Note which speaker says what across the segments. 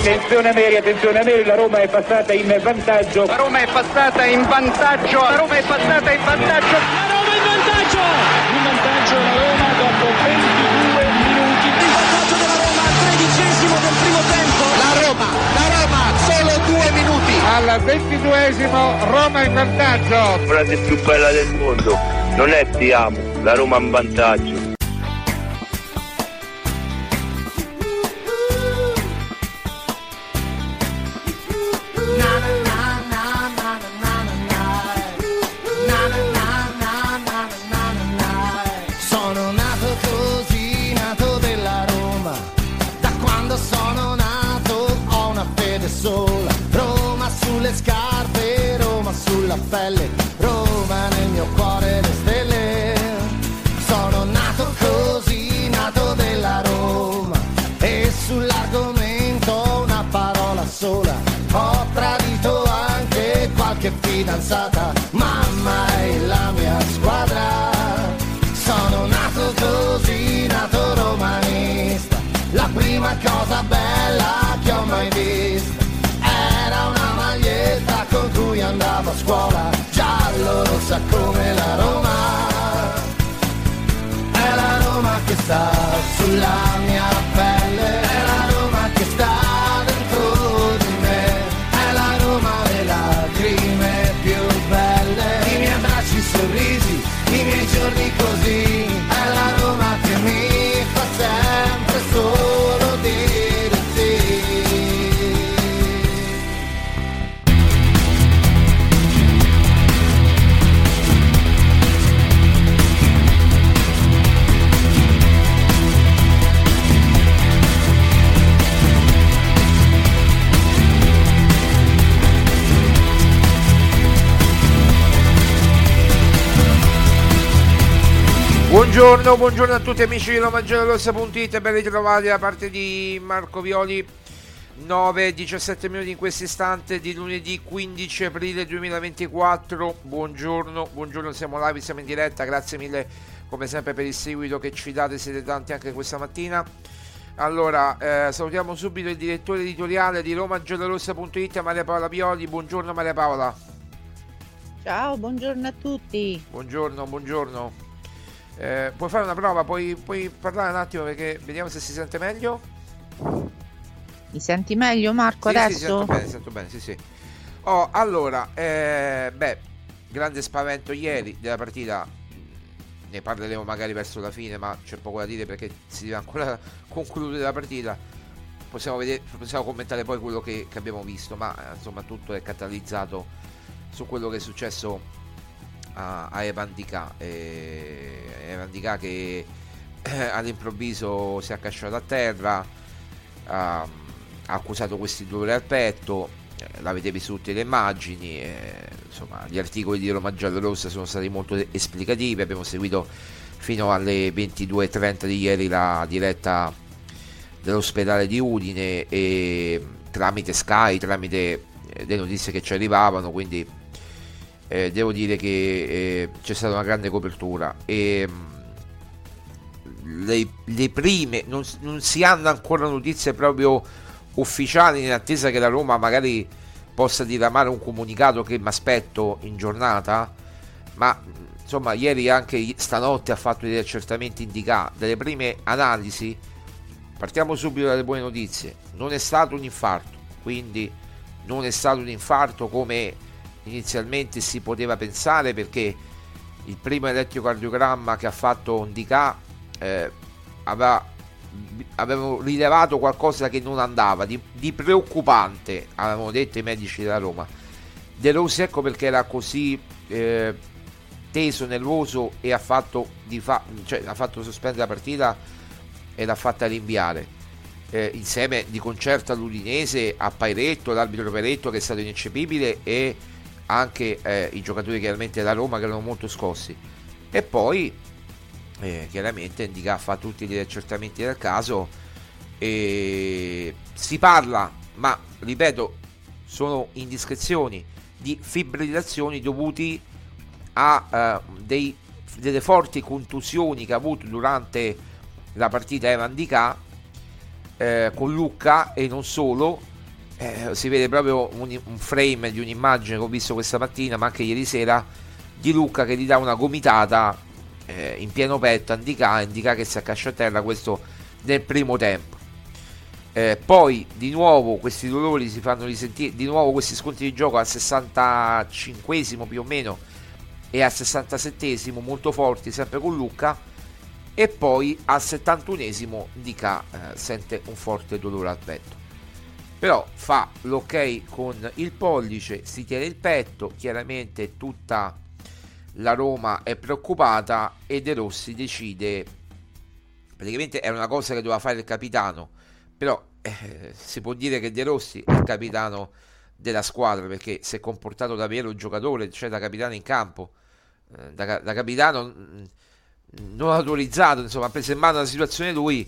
Speaker 1: Attenzione Neri, la Roma è passata in vantaggio.
Speaker 2: La Roma è passata in vantaggio. La Roma è passata in vantaggio.
Speaker 3: La Roma in vantaggio. In vantaggio la Roma dopo 22 minuti. Il vantaggio della Roma al 13° del primo tempo.
Speaker 2: La Roma, solo 2 minuti.
Speaker 4: Al 22esimo Roma in vantaggio.
Speaker 5: La frase più bella del mondo non è ti amo, la Roma in vantaggio.
Speaker 6: Sono nato così, nato della Roma. Da quando sono nato ho una fede sola. Roma sulle scarpe, Roma sulla pelle, Roma nel mio cuore le stelle. Sono nato così, nato della Roma. E sull'argomento una parola sola. Ho tradito anche qualche fidanzata, mamma è la mia squadra. Sono nato così, nato romanista. La prima cosa bella che ho mai vista era una maglietta con cui andavo a scuola, giallo rossa come la Roma. È la Roma che sta sulla mia pelle, è la Roma che sta dentro di me, è la Roma le lacrime più belle, i miei abbracci, i sorrisi, i miei giorni così. È la Roma che mi fa sempre solo dire sì.
Speaker 7: Buongiorno a tutti amici di RomaGiallorossa.it, ben ritrovati da parte di Marco Violi. 9:17 minuti in questo istante di lunedì 15 aprile 2024. Buongiorno, siamo live, siamo in diretta, grazie mille come sempre per il seguito che ci date, siete tanti anche questa mattina. Allora, salutiamo subito il direttore editoriale di RomaGiallorossa.it, Maria Paola Violi. Buongiorno Maria Paola.
Speaker 8: Ciao, buongiorno a tutti.
Speaker 7: Buongiorno. Puoi fare una prova, puoi parlare un attimo perché vediamo se si sente meglio.
Speaker 8: Mi senti meglio Marco
Speaker 7: Sì,
Speaker 8: adesso?
Speaker 7: Sento bene, sì. Allora, grande spavento ieri della partita, ne parleremo magari verso la fine, ma c'è poco da dire perché si deve ancora concludere la partita. Possiamo commentare poi quello che abbiamo visto, ma insomma tutto è catalizzato su quello che è successo a Evan Dika che all'improvviso si è accasciato a terra, ha accusato questi dolori al petto, l'avete visto tutte le immagini, insomma gli articoli di Roma Giallorossa sono stati molto esplicativi, abbiamo seguito fino alle 22:30 di ieri la diretta dell'ospedale di Udine e tramite Sky, tramite le notizie che ci arrivavano, quindi devo dire che c'è stata una grande copertura e le prime non si hanno ancora notizie proprio ufficiali, in attesa che la Roma magari possa diramare un comunicato che mi aspetto in giornata, ma insomma ieri anche stanotte ha fatto degli accertamenti indicati, delle prime analisi. Partiamo subito dalle buone notizie: non è stato un infarto, quindi non è stato un infarto come inizialmente si poteva pensare, perché il primo elettrocardiogramma che ha fatto Ndicà avevano rilevato qualcosa che non andava, di preoccupante, avevano detto i medici della Roma. De Rossi, ecco perché era così teso, nervoso e ha fatto sospendere la partita e l'ha fatta rinviare, insieme di concerto all'Udinese, a Pairetto, l'arbitro Pairetto che è stato ineccepibile, e anche i giocatori chiaramente della Roma che erano molto scossi. E poi chiaramente Ndicà fa tutti gli accertamenti del caso e si parla, ma ripeto sono indiscrezioni, di fibrillazioni dovuti a delle forti contusioni che ha avuto durante la partita Evan Ndicà con Lucca, e non solo, si vede proprio un frame di un'immagine che ho visto questa mattina, ma anche ieri sera, di Lucca che gli dà una gomitata in pieno petto, indica che si accascia a terra, questo nel primo tempo. Poi di nuovo questi dolori si fanno risentire, di nuovo questi scontri di gioco al 65esimo più o meno e al 67esimo molto forti sempre con Lucca, e poi al 71esimo Indica sente un forte dolore al petto, però fa l'ok con il pollice, si tiene il petto, chiaramente tutta la Roma è preoccupata e De Rossi decide, praticamente era una cosa che doveva fare il capitano, però si può dire che De Rossi è il capitano della squadra perché si è comportato da vero giocatore, cioè da capitano in campo, da capitano non autorizzato, insomma ha preso in mano la situazione lui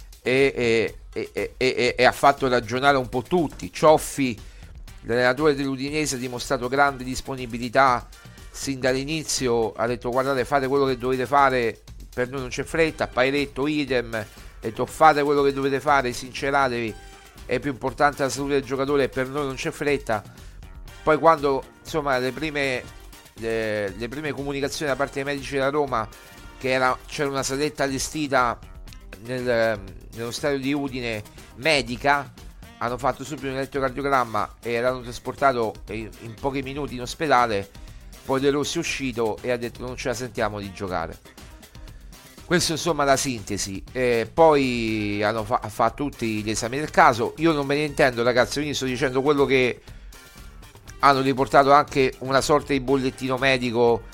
Speaker 7: e ha fatto ragionare un po' tutti. Cioffi, l'allenatore dell'Udinese, ha dimostrato grande disponibilità sin dall'inizio, ha detto guardate, fate quello che dovete fare, per noi non c'è fretta. Pairetto idem, ha detto fate quello che dovete fare, sinceratevi, è più importante la salute del giocatore, per noi non c'è fretta. Poi quando insomma le prime comunicazioni da parte dei medici della Roma, che c'era una saletta allestita nello stadio di Udine medica, hanno fatto subito un elettrocardiogramma e l'hanno trasportato in pochi minuti in ospedale. Poi De Rossi è uscito e ha detto non ce la sentiamo di giocare. Questo insomma la sintesi. Poi hanno fatto tutti gli esami del caso. Io non me ne intendo, ragazzi, quindi sto dicendo quello che hanno riportato, anche una sorta di bollettino medico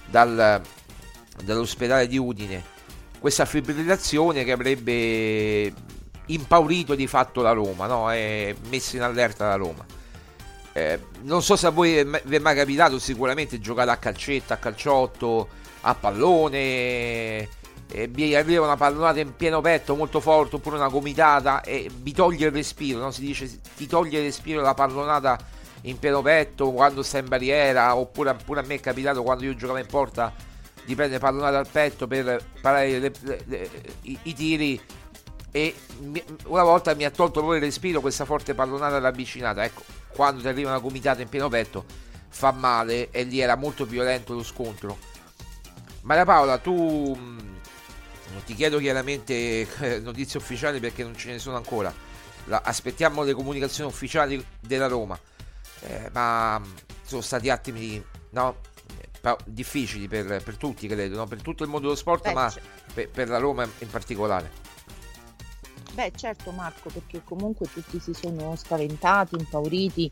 Speaker 7: dall'ospedale di Udine, questa fibrillazione che avrebbe impaurito di fatto la Roma, no? È messo in allerta la Roma. Non so se a voi vi è mai capitato, sicuramente giocare a calcetto, a calciotto, a pallone, vi arriva una pallonata in pieno petto molto forte, oppure una gomitata e vi toglie il respiro, no? Si dice ti toglie il respiro la pallonata in pieno petto quando sta in barriera, oppure pure a me è capitato quando io giocavo in porta di prendere pallonata al petto per parare i tiri, e una volta mi ha tolto proprio il respiro questa forte pallonata ravvicinata. Ecco, quando ti arriva una gomitata in pieno petto fa male, e lì era molto violento lo scontro. Maria Paola, tu non ti chiedo chiaramente notizie ufficiali perché non ce ne sono ancora, aspettiamo le comunicazioni ufficiali della Roma, ma sono stati attimi, no, difficili per tutti, credo, no? Per tutto il mondo dello sport, ma per la Roma in particolare.
Speaker 8: Beh, certo Marco, perché comunque tutti si sono spaventati, impauriti,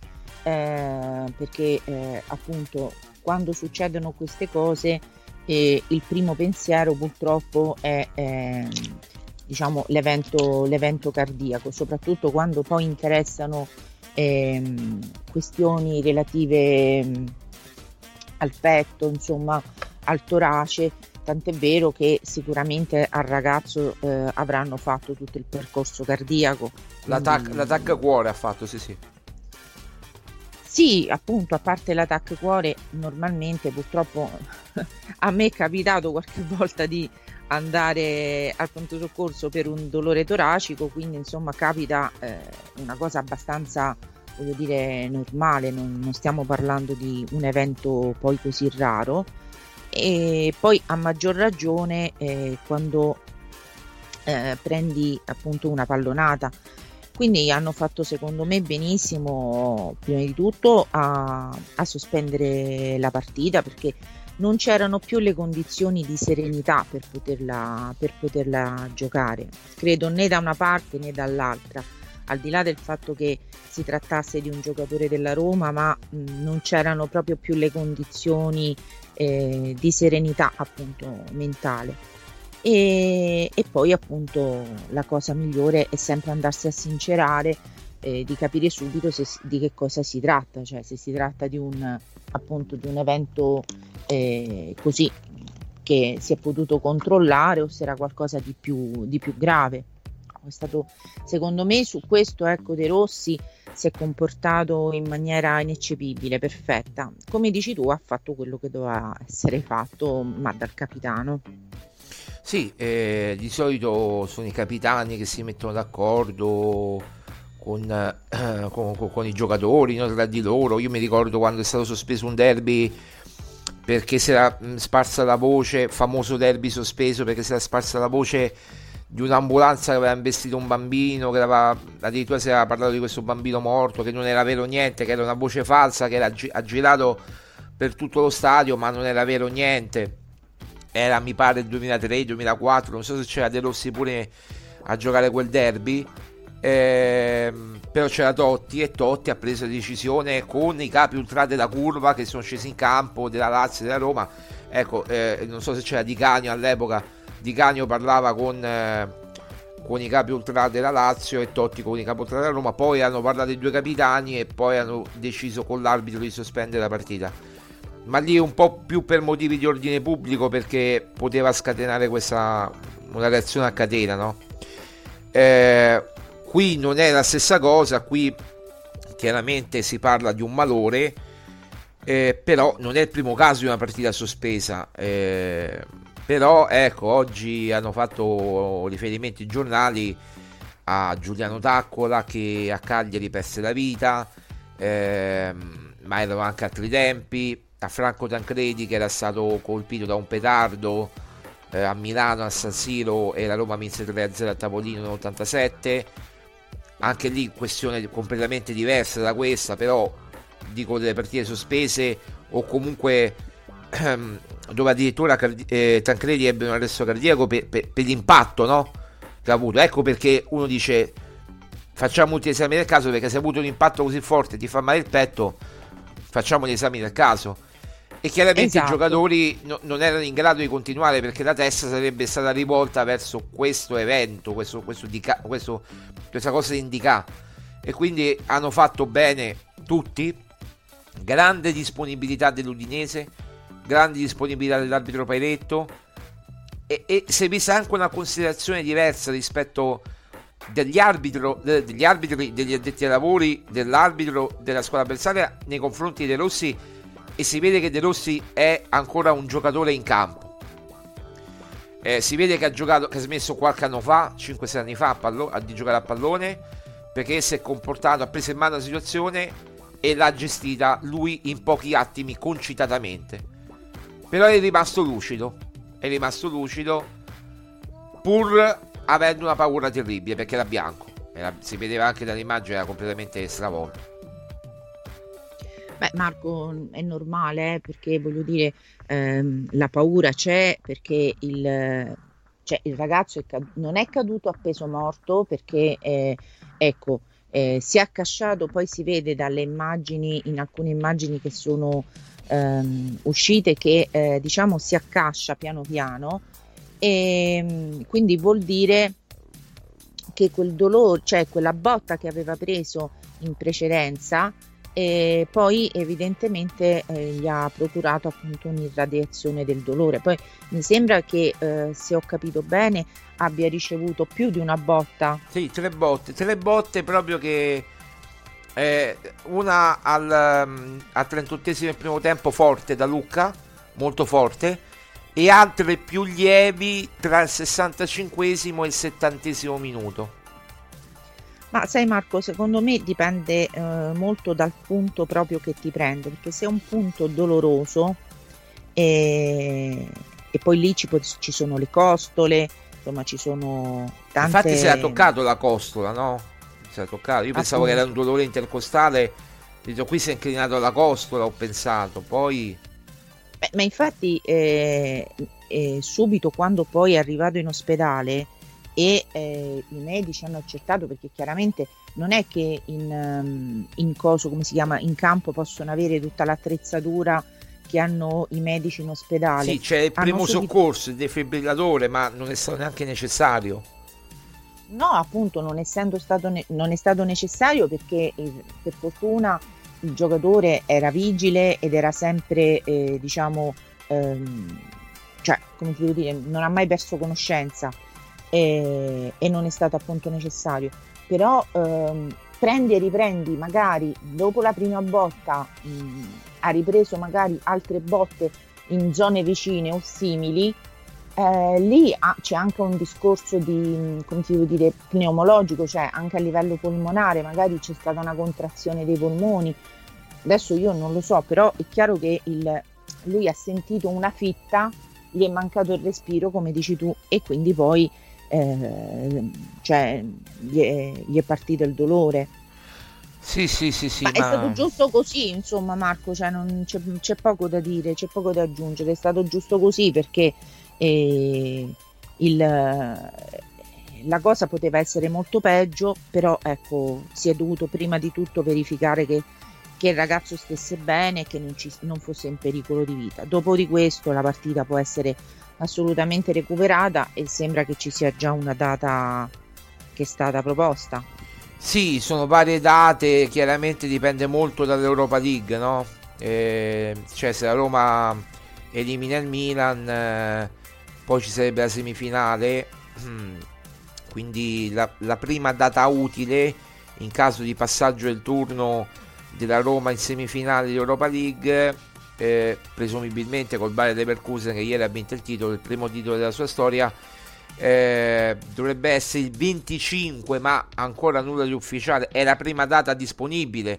Speaker 8: perché appunto quando succedono queste cose il primo pensiero purtroppo è diciamo l'evento cardiaco, soprattutto quando poi interessano questioni relative al petto, insomma al torace, tant'è vero che sicuramente al ragazzo avranno fatto tutto il percorso cardiaco.
Speaker 7: L'attacco cuore ha fatto, sì.
Speaker 8: Sì, appunto, a parte l'attacco cuore, normalmente purtroppo a me è capitato qualche volta di andare al pronto soccorso per un dolore toracico, quindi insomma capita una cosa abbastanza, voglio dire, normale, non stiamo parlando di un evento poi così raro. E poi a maggior ragione quando prendi appunto una pallonata, quindi hanno fatto secondo me benissimo prima di tutto a sospendere la partita, perché non c'erano più le condizioni di serenità per poterla giocare, credo, né da una parte né dall'altra, al di là del fatto che si trattasse di un giocatore della Roma, ma non c'erano proprio più le condizioni di serenità appunto mentale. E poi appunto la cosa migliore è sempre andarsi a sincerare, di capire subito di che cosa si tratta, cioè se si tratta di un evento così che si è potuto controllare o se era qualcosa di più grave. È stato, secondo me, su questo, ecco, De Rossi si è comportato in maniera ineccepibile, perfetta. Come dici tu, ha fatto quello che doveva essere fatto, ma dal capitano.
Speaker 7: Sì, di solito sono i capitani che si mettono d'accordo con i giocatori, no, tra di loro. Io mi ricordo quando è stato sospeso un derby perché si era sparsa la voce, famoso derby sospeso perché si era sparsa la voce di un'ambulanza che aveva investito un bambino, che addirittura si era parlato di questo bambino morto, che non era vero niente, che era una voce falsa, che ha girato per tutto lo stadio, ma non era vero niente. Era, mi pare, il 2003-2004, non so se c'era De Rossi pure a giocare quel derby, però c'era Totti, e Totti ha preso la decisione con i capi ultra della curva che sono scesi in campo, della Lazio e della Roma. Ecco, non so se c'era Di Canio all'epoca. Di Canio parlava con i capi ultra della Lazio e Totti con i capi ultra della Roma. Poi hanno parlato i due capitani e poi hanno deciso con l'arbitro di sospendere la partita, ma lì un po' più per motivi di ordine pubblico, perché poteva scatenare una reazione a catena, no? Qui non è la stessa cosa, qui chiaramente si parla di un malore, però non è il primo caso di una partita sospesa. Però ecco, oggi hanno fatto riferimento i giornali a Giuliano Taccola che a Cagliari perse la vita, ma erano anche altri tempi, a Franco Tancredi che era stato colpito da un petardo a Milano al San Siro e la Roma vinse 3-0 a Tavolino nell'87. Anche lì questione completamente diversa da questa, però dico delle partite sospese o comunque dove addirittura Tancredi ebbe un arresto cardiaco per l'impatto, no? Che ha avuto. Ecco perché uno dice facciamo tutti gli esami del caso, perché se ha avuto un impatto così forte e ti fa male il petto, facciamo gli esami del caso. E chiaramente i giocatori non erano in grado di continuare, perché la testa sarebbe stata rivolta verso questo evento, questa cosa di Indicà, e quindi hanno fatto bene tutti. Grande disponibilità dell'Udinese, grande disponibilità dell'arbitro Pairetto, e si è vista anche una considerazione diversa rispetto degli arbitri, degli addetti ai lavori, dell'arbitro della squadra avversaria nei confronti di De Rossi, e si vede che De Rossi è ancora un giocatore in campo. Si vede che ha smesso qualche anno fa, 5-6 anni fa, di giocare a pallone, perché si è comportato, ha preso in mano la situazione e l'ha gestita lui in pochi attimi, concitatamente. Però è rimasto lucido, pur avendo una paura terribile, perché era bianco, si vedeva anche dall'immagine, era completamente stravolto.
Speaker 8: Beh, Marco, è normale, perché voglio dire, la paura c'è, perché il ragazzo non è caduto a peso morto, perché si è accasciato, poi si vede dalle immagini, in alcune immagini che sono uscite, che diciamo si accascia piano piano, e quindi vuol dire che quel dolore, cioè quella botta che aveva preso in precedenza, e poi evidentemente gli ha procurato appunto un'irradiazione del dolore. Poi mi sembra che, se ho capito bene, abbia ricevuto più di una botta.
Speaker 7: Sì, tre botte proprio, che una al 38esimo del primo tempo, forte da Lucca, molto forte, e altre più lievi tra il 65esimo e il 70esimo minuto.
Speaker 8: Ma sai Marco, secondo me dipende molto dal punto proprio che ti prende, perché se è un punto doloroso e poi lì ci sono le costole, insomma ci sono tante...
Speaker 7: Infatti si era toccato la costola, no? Si era toccato. Io pensavo che era un dolore intercostale, qui si è inclinato alla costola, ho pensato, poi...
Speaker 8: Ma infatti subito quando poi è arrivato in ospedale e i medici hanno accertato, perché chiaramente non è che in coso, come si chiama, in campo possono avere tutta l'attrezzatura che hanno i medici in ospedale.
Speaker 7: Sì, c'è il primo soccorso, il defibrillatore, ma non è stato neanche necessario.
Speaker 8: No, appunto, non è stato necessario, perché per fortuna il giocatore era vigile ed era sempre cioè, come ti devo dire, non ha mai perso conoscenza, e non è stato appunto necessario. Però prendi e riprendi, magari dopo la prima botta ha ripreso magari altre botte in zone vicine o simili, Lì c'è anche un discorso di, come si può dire, pneumologico, cioè anche a livello polmonare, magari c'è stata una contrazione dei polmoni. Adesso io non lo so, però è chiaro che lui ha sentito una fitta, gli è mancato il respiro, come dici tu, e quindi poi cioè, gli è partito il dolore.
Speaker 7: Sì,
Speaker 8: Ma è stato giusto così, insomma, Marco, cioè non c'è poco da dire, c'è poco da aggiungere, è stato giusto così perché la cosa poteva essere molto peggio, però ecco, si è dovuto prima di tutto verificare che il ragazzo stesse bene e che non fosse in pericolo di vita. Dopo di questo la partita può essere assolutamente recuperata e sembra che ci sia già una data che è stata proposta.
Speaker 7: Sì, sono varie date, chiaramente dipende molto dall'Europa League, no? Cioè se la Roma elimina il Milan, poi ci sarebbe la semifinale, quindi la prima data utile in caso di passaggio del turno della Roma in semifinale di Europa League, presumibilmente col Bayer Leverkusen che ieri ha vinto il titolo, il primo titolo della sua storia, dovrebbe essere il 25, ma ancora nulla di ufficiale, è la prima data disponibile.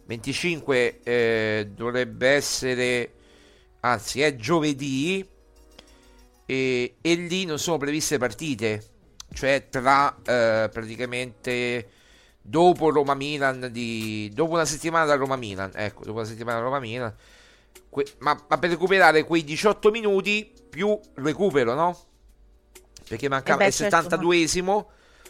Speaker 7: 25 dovrebbe essere, anzi è giovedì, e lì non sono previste partite, cioè tra praticamente dopo Roma-Milan, dopo una settimana da Roma-Milan, ecco, dopo una settimana da Roma-Milan, ma per recuperare quei 18 minuti più recupero, no? Perché mancava il 72esimo,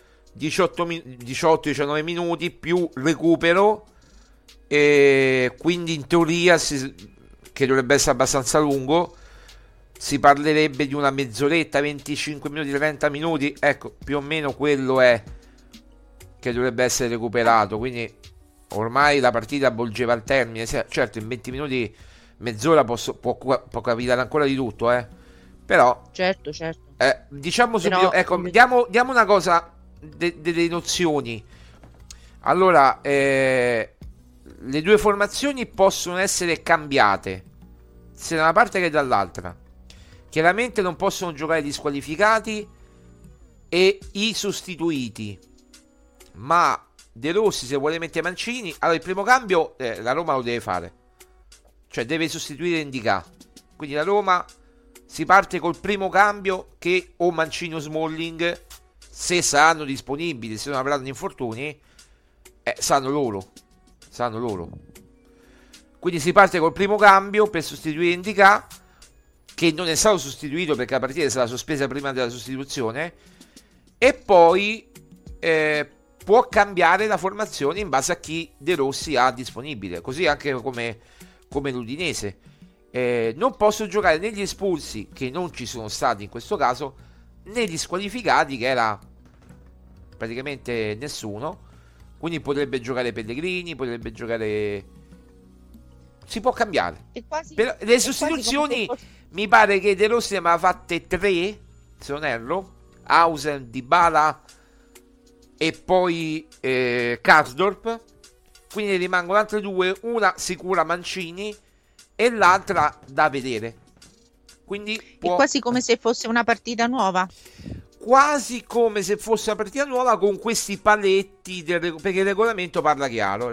Speaker 7: 18-19 minuti più recupero, e quindi in teoria che dovrebbe essere abbastanza lungo, si parlerebbe di una mezz'oretta, 25 minuti, 30 minuti, ecco, più o meno quello è che dovrebbe essere recuperato. Quindi ormai la partita volgeva al termine, certo in 20 minuti, mezz'ora può capitare ancora di tutto, però
Speaker 8: certo
Speaker 7: diciamo
Speaker 8: però,
Speaker 7: subito, ecco, diamo una cosa, delle nozioni. Allora, le due formazioni possono essere cambiate sia da una parte che dall'altra. Chiaramente non possono giocare gli squalificati e i sostituiti, ma De Rossi, se vuole mettere Mancini, allora il primo cambio la Roma lo deve fare, cioè deve sostituire Ndicà. Quindi la Roma si parte col primo cambio, che o Mancini o Smalling, se saranno disponibili, se non avranno infortuni, sanno loro. Quindi si parte col primo cambio per sostituire Ndicà, che non è stato sostituito perché la partita è stata sospesa prima della sostituzione, e poi può cambiare la formazione in base a chi De Rossi ha disponibile, così anche come l'Udinese. Non posso giocare negli espulsi, che non ci sono stati in questo caso, negli squalificati, che era praticamente nessuno, quindi potrebbe giocare Pellegrini, potrebbe giocare, si può cambiare. Però le sostituzioni mi pare che De Rossi ne aveva fatte 3, se non erro, Hausen, Dybala e poi Karsdorp, quindi rimangono altre due, una sicura Mancini e l'altra da vedere. Quindi
Speaker 8: è quasi come se fosse una partita nuova.
Speaker 7: Quasi come se fosse una partita nuova, con questi paletti perché il regolamento parla chiaro.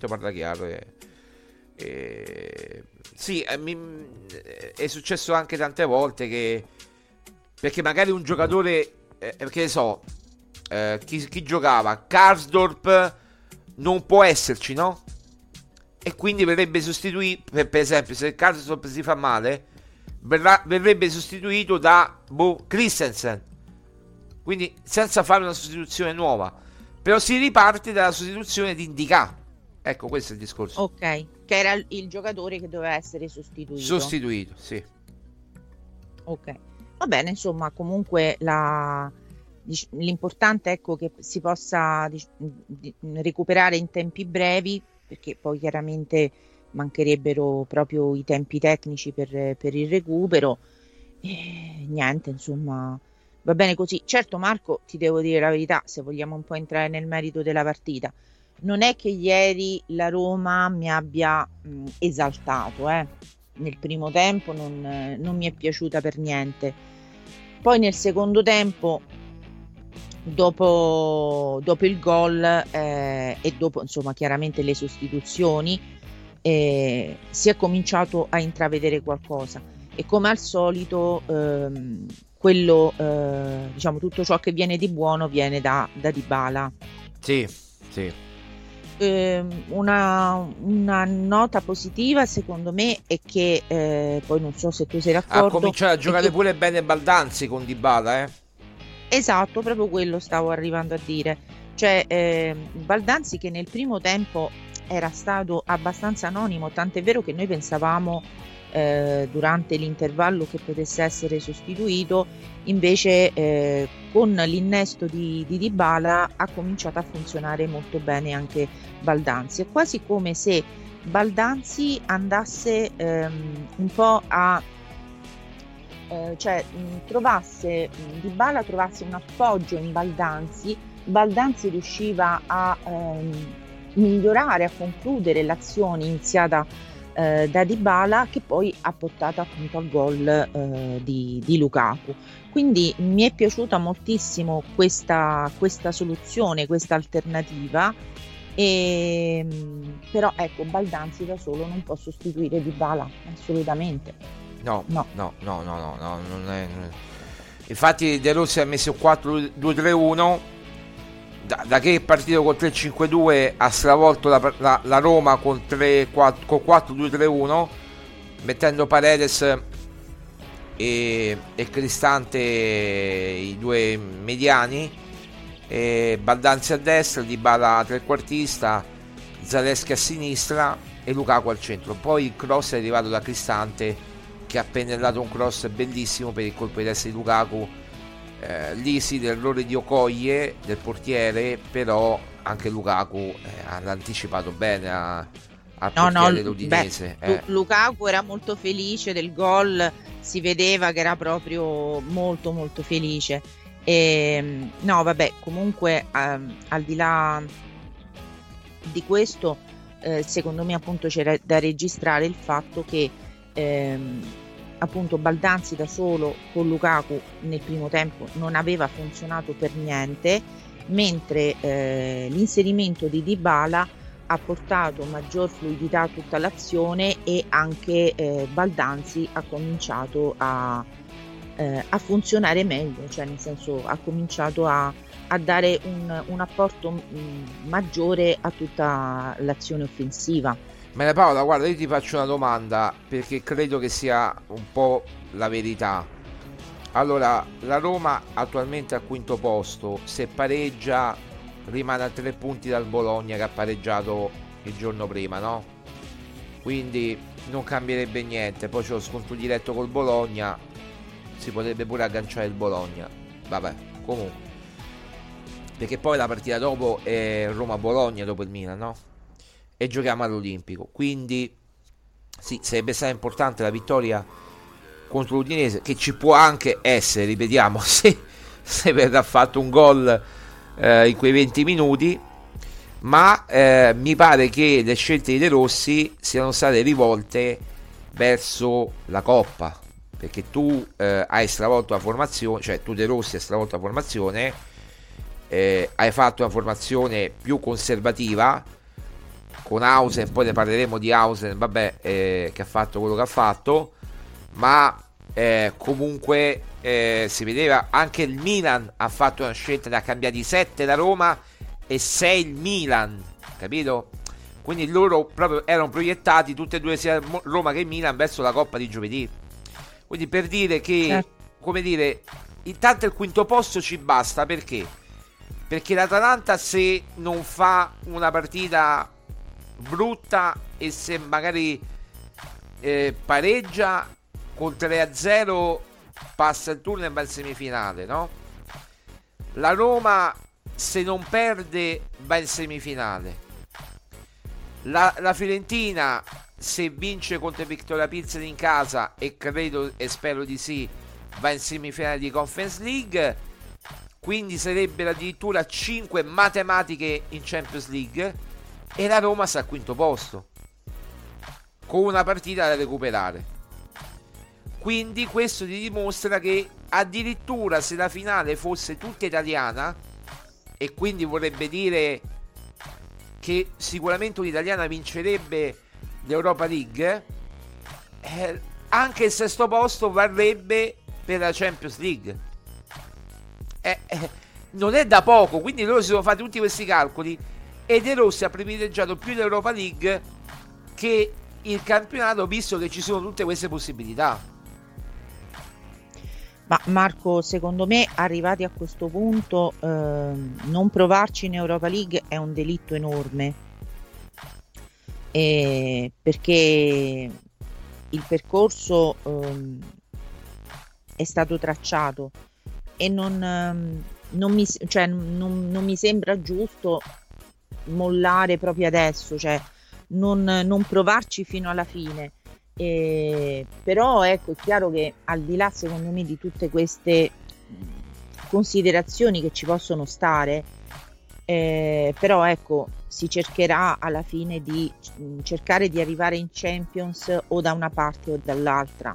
Speaker 7: Sì, è successo anche tante volte che, perché magari un giocatore, che ne so, chi giocava, Karsdorp non può esserci, no? E quindi verrebbe sostituito, per esempio, se Karsdorp si fa male, verrebbe sostituito da Christensen, quindi senza fare una sostituzione nuova, però si riparte dalla sostituzione di Ndicà. Ecco, questo è il discorso.
Speaker 8: Ok, che era il giocatore che doveva essere sostituito,
Speaker 7: sì.
Speaker 8: Ok, va bene, insomma, comunque l'importante, ecco, che si possa recuperare in tempi brevi, perché poi chiaramente mancherebbero proprio i tempi tecnici per il recupero. Niente, insomma, va bene così. Certo, Marco, ti devo dire la verità, se vogliamo un po' entrare nel merito della partita, non è che ieri la Roma mi abbia esaltato, nel primo tempo non mi è piaciuta per niente. Poi nel secondo tempo, dopo il gol e dopo insomma chiaramente le sostituzioni, si è cominciato a intravedere qualcosa, e come al solito quello diciamo, tutto ciò che viene di buono viene da Dybala.
Speaker 7: Sì.
Speaker 8: Una nota positiva secondo me è che poi non so se tu sei d'accordo,
Speaker 7: ha cominciato a giocare pure bene Baldanzi con Dybala,
Speaker 8: Esatto, proprio quello stavo arrivando a dire, cioè Baldanzi, che nel primo tempo era stato abbastanza anonimo, tant'è vero che noi pensavamo durante l'intervallo che potesse essere sostituito, invece con l'innesto di Dybala ha cominciato a funzionare molto bene anche Baldanzi. È quasi come se Baldanzi andasse un po' a Dybala trovasse un appoggio in Baldanzi riusciva a migliorare, a concludere l'azione iniziata da Dybala, che poi ha portato appunto al gol di Lukaku. Quindi mi è piaciuta moltissimo questa soluzione, questa alternativa, però ecco, Baldanzi da solo non può sostituire Dybala, assolutamente. No.
Speaker 7: Non è... Infatti De Rossi ha messo 4-2-3-1. Da che è partito col 3-5-2 ha stravolto la Roma con 4-2-3-1, mettendo Paredes e Cristante i due mediani, Baldanzi a destra, Dybala trequartista, Zalewski a sinistra e Lukaku al centro. Poi il cross è arrivato da Cristante, che ha pennellato un cross bellissimo per il colpo di testa di Lukaku. Lì sì, l'errore di Okoye, del portiere, però anche Lukaku ha anticipato bene al portiere l'Udinese.
Speaker 8: Lukaku era molto felice del gol, si vedeva che era proprio molto molto felice. No, vabbè, comunque al di là di questo, secondo me appunto c'era da registrare il fatto che appunto Baldanzi da solo con Lukaku nel primo tempo non aveva funzionato per niente, mentre l'inserimento di Dybala ha portato maggior fluidità a tutta l'azione, e anche Baldanzi ha cominciato a funzionare meglio, cioè nel senso ha cominciato a dare un apporto maggiore a tutta l'azione offensiva.
Speaker 7: Maria Paola, guarda, io ti faccio una domanda, perché credo che sia un po' la verità. Allora, la Roma attualmente al quinto posto, se pareggia rimane a 3 punti dal Bologna, che ha pareggiato il giorno prima, no? Quindi non cambierebbe niente. Poi c'è lo scontro diretto col Bologna, si potrebbe pure agganciare il Bologna, vabbè, comunque, perché poi la partita dopo è Roma-Bologna, dopo il Milan, no? E giochiamo all'Olimpico, quindi sì, sarebbe stata importante la vittoria contro l'Udinese, che ci può anche essere, ripetiamo, se verrà fatto un gol in quei 20 minuti, ma mi pare che le scelte di De Rossi siano state rivolte verso la Coppa, perché tu hai stravolto la formazione, cioè tu De Rossi hai stravolto la formazione, hai fatto una formazione più conservativa con Hausen, poi ne parleremo di Hausen, vabbè, che ha fatto quello che ha fatto, ma comunque si vedeva anche il Milan ha fatto una scelta, ne ha cambiati 7 la Roma e 6 il Milan, capito? Quindi loro proprio erano proiettati tutte e due, sia Roma che Milan, verso la Coppa di giovedì. Quindi per dire che, come dire, intanto il quinto posto ci basta, perché l'Atalanta, se non fa una partita brutta e se magari pareggia con 3-0, passa il turno e va in semifinale, no? La Roma, se non perde, va in semifinale. La Fiorentina, se vince contro Victoria Pilsen in casa, e credo e spero di sì, va in semifinale di Conference League. Quindi sarebbero addirittura 5 matematiche in Champions League, e la Roma sta al quinto posto con una partita da recuperare. quindi questo ti dimostra che addirittura se la finale fosse tutta italiana, e quindi vorrebbe dire che sicuramente un'italiana vincerebbe l'Europa League, anche il sesto posto varrebbe per la Champions League. Non è da poco, quindi loro si sono fatti tutti questi calcoli e De Rossi ha privilegiato più l'Europa League che il campionato, visto che ci sono tutte queste possibilità.
Speaker 8: Ma Marco, secondo me arrivati a questo punto non provarci in Europa League è un delitto enorme, perché il percorso è stato tracciato e non mi sembra giusto mollare proprio adesso, cioè non provarci fino alla fine. Però ecco, è chiaro che al di là secondo me di tutte queste considerazioni che ci possono stare, però ecco, si cercherà alla fine di cercare di arrivare in Champions o da una parte o dall'altra.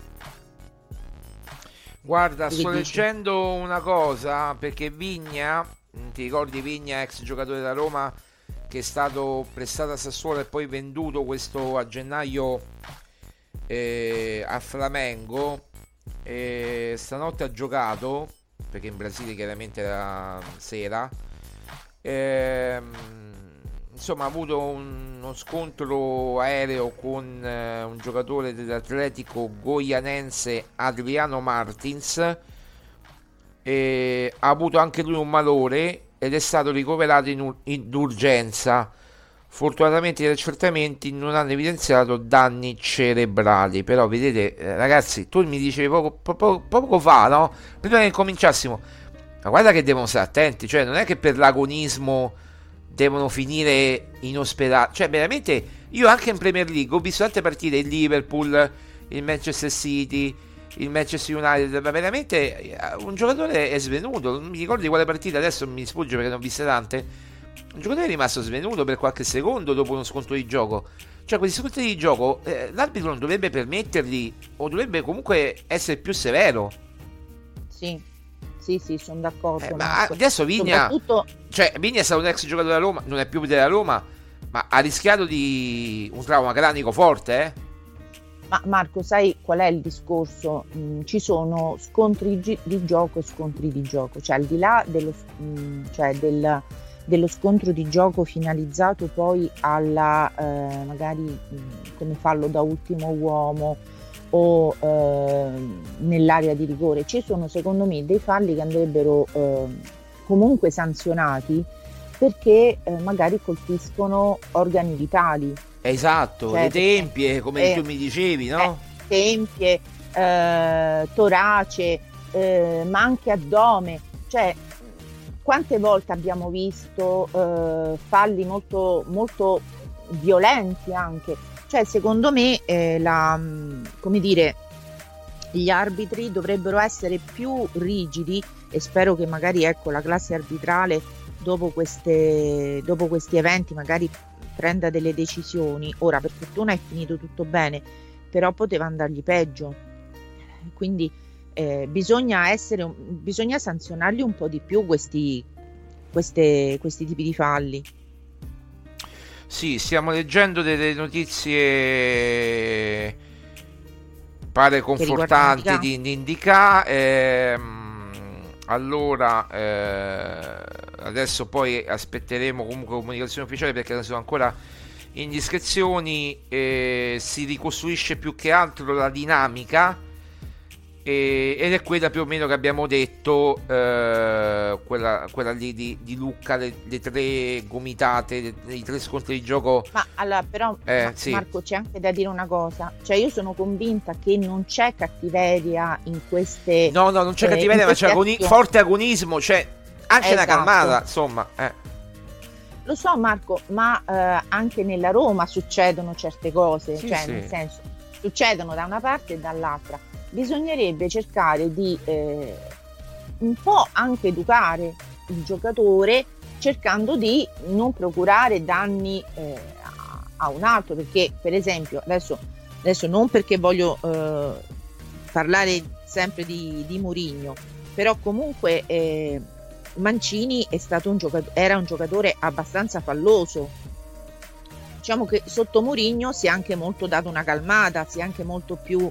Speaker 7: Guarda, sto leggendo una cosa, perché Vigna, ti ricordi Vigna, ex giocatore da Roma, che è stato prestato a Sassuolo e poi venduto questo a gennaio a Flamengo, stanotte ha giocato, perché in Brasile chiaramente era sera, insomma ha avuto uno scontro aereo con un giocatore dell'Atletico Goianense, Adriano Martins, ha avuto anche lui un malore ed è stato ricoverato in urgenza. Fortunatamente gli accertamenti non hanno evidenziato danni cerebrali, però vedete ragazzi, tu mi dicevi poco fa, no? Prima che cominciassimo, ma guarda che devono stare attenti, cioè non è che per l'agonismo devono finire in ospedale, cioè veramente io anche in Premier League ho visto tante partite, il Liverpool, il Manchester City, il Manchester United, ma veramente un giocatore è svenuto, non mi ricordo di quale partita, adesso mi sfugge perché ne ho viste tante. Un giocatore è rimasto svenuto per qualche secondo dopo uno scontro di gioco. Cioè questi scontri di gioco l'arbitro non dovrebbe permetterli, o dovrebbe comunque essere più severo.
Speaker 8: Sì, sono d'accordo.
Speaker 7: Ma adesso Vigna, cioè Vigna è stato un ex giocatore della Roma, non è più della Roma, ma ha rischiato di un trauma cranico forte,
Speaker 8: Ma Marco, sai qual è il discorso? Ci sono scontri di gioco e scontri di gioco, cioè al di là dello scontro di gioco finalizzato poi alla magari come fallo da ultimo uomo o nell'area di rigore, ci sono secondo me dei falli che andrebbero comunque sanzionati perché magari colpiscono organi vitali.
Speaker 7: Esatto,
Speaker 8: cioè,
Speaker 7: le tempie, come tu mi dicevi, no?
Speaker 8: Tempie, torace, ma anche addome, cioè quante volte abbiamo visto falli molto, molto violenti anche, cioè secondo me come dire, gli arbitri dovrebbero essere più rigidi e spero che magari ecco la classe arbitrale dopo questi eventi magari prenda delle decisioni. Ora per fortuna è finito tutto bene, però poteva andargli peggio, quindi bisogna sanzionarli un po' di più questi tipi di falli.
Speaker 7: Sì, stiamo leggendo delle notizie pare confortanti di Indica. Allora adesso poi aspetteremo comunque comunicazione ufficiale perché ne sono ancora indiscrezioni. Si ricostruisce più che altro la dinamica ed è quella più o meno che abbiamo detto, quella lì di Lucca, le tre gomitate, i tre scontri di gioco.
Speaker 8: Ma allora però sì. Marco, c'è anche da dire una cosa, cioè io sono convinta che non c'è cattiveria in queste
Speaker 7: non c'è cattiveria, ma c'è forte agonismo, c'è anche una calmata, insomma
Speaker 8: Lo so Marco, ma anche nella Roma succedono certe cose, sì. Nel senso, succedono da una parte e dall'altra. Bisognerebbe cercare di un po' anche educare il giocatore, cercando di non procurare danni a un altro, perché per esempio adesso non perché voglio parlare sempre di Mourinho, però comunque Mancini era un giocatore abbastanza falloso. Diciamo che sotto Mourinho si è anche molto dato una calmata, si è anche molto più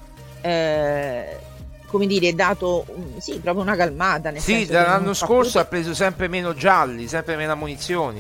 Speaker 8: come dire, dato sì, proprio una calmata, nel senso
Speaker 7: dall'anno scorso ha preso sempre meno gialli, sempre meno munizioni.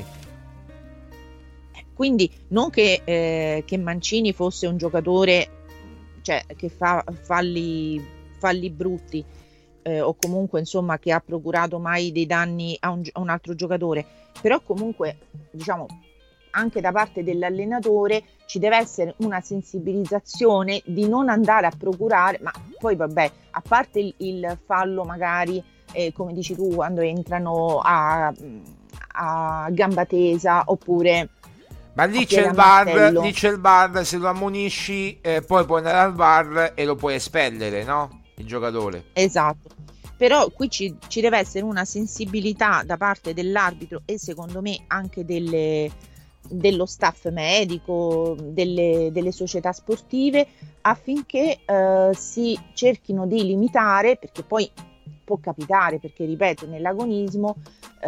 Speaker 8: Quindi non che Mancini fosse un giocatore, cioè, che fa falli brutti, o comunque insomma che ha procurato mai dei danni a un altro giocatore, però comunque diciamo anche da parte dell'allenatore ci deve essere una sensibilizzazione di non andare a procurare, ma poi vabbè, a parte il fallo magari come dici tu, quando entrano a gamba tesa, oppure
Speaker 7: ma lì c'è il VAR, se lo ammonisci poi puoi andare al VAR e lo puoi espellere, no? Il giocatore.
Speaker 8: Esatto. Però qui ci deve essere una sensibilità da parte dell'arbitro e secondo me anche dello staff medico, delle società sportive, affinché si cerchino di limitare, perché poi può capitare, perché ripeto, nell'agonismo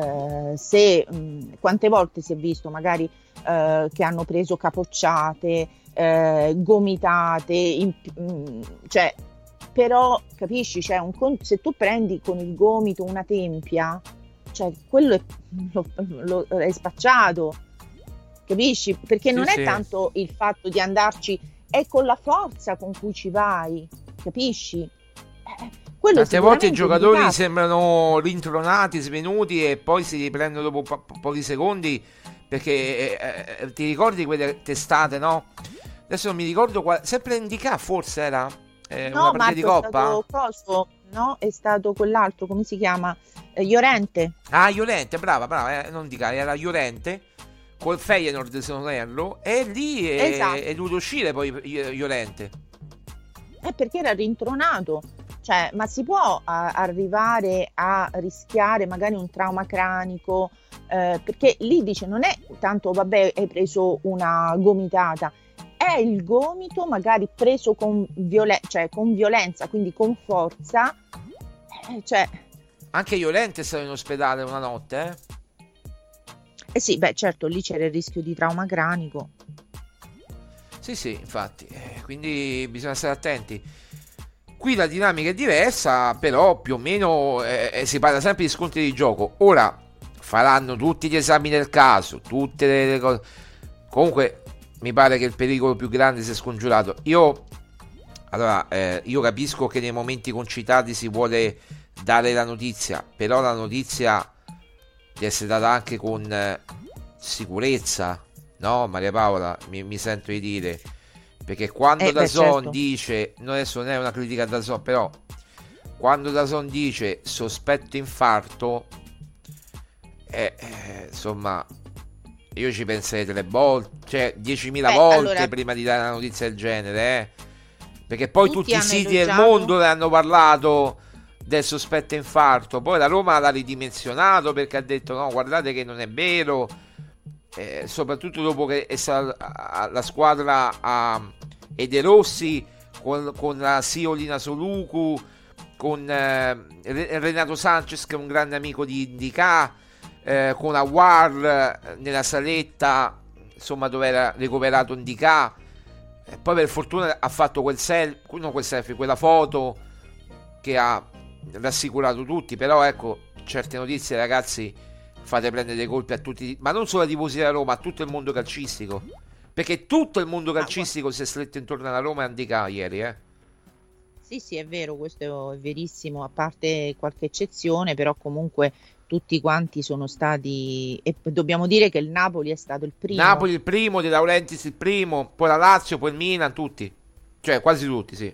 Speaker 8: quante volte si è visto magari che hanno preso capocciate, gomitate, cioè, però capisci, cioè, se tu prendi con il gomito una tempia, cioè quello è spacciato, capisci? Perché non è tanto il fatto di andarci, è con la forza con cui ci vai, capisci?
Speaker 7: Tante volte i giocatori sembrano rintronati, svenuti e poi si riprendono dopo pochi secondi, perché ti ricordi quelle testate, no? Adesso non mi ricordo sempre Indica, forse era una partita di Coppa?
Speaker 8: No, è stato quell'altro, come si chiama? Llorente.
Speaker 7: Ah, Llorente, brava, non Indica, era Llorente col Feyenoord, se non erro, e lì è dovuto uscire poi Llorente.
Speaker 8: Perché era rintronato. Cioè, ma si può arrivare a rischiare magari un trauma cranico, perché lì dice non è tanto vabbè hai preso una gomitata, è il gomito magari preso con violenza, quindi con forza, cioè.
Speaker 7: Anche Llorente è stato in ospedale una notte,
Speaker 8: sì, beh certo, lì c'era il rischio di trauma cranico.
Speaker 7: Sì, infatti, quindi bisogna stare attenti. Qui la dinamica è diversa, però più o meno si parla sempre di scontri di gioco. Ora faranno tutti gli esami del caso, tutte le cose. Comunque mi pare che il pericolo più grande sia scongiurato. Io capisco che nei momenti concitati si vuole dare la notizia, però la notizia deve essere data anche con sicurezza, no, Maria Paola? Mi sento di dire. Perché quando DAZN dice, adesso non è una critica a DAZN, però quando DAZN dice sospetto infarto, insomma, io ci penserei 3 volte, cioè 10.000 volte prima di dare una notizia del genere, perché poi tutti i siti del mondo ne hanno parlato del sospetto infarto, poi la Roma l'ha ridimensionato perché ha detto no, guardate che non è vero, soprattutto dopo che è stata la squadra e De Rossi con la Siolina Soluku, con Renato Sanchez che è un grande amico di Indica, con Aouar nella saletta, insomma, dove era recuperato Indica, poi per fortuna ha fatto quella foto che ha rassicurato tutti, però ecco, certe notizie, ragazzi, fate prendere dei colpi a tutti, ma non solo ai tifosi della Roma, a tutto il mondo calcistico, perché tutto il mondo calcistico si è stretto intorno alla Roma e Indica ieri,
Speaker 8: Sì, è vero, questo è verissimo, a parte qualche eccezione, però comunque tutti quanti sono stati, e dobbiamo dire che il Napoli è stato il primo.
Speaker 7: Napoli il primo, De Laurentiis il primo, poi la Lazio, poi il Milan, tutti, cioè quasi tutti, sì.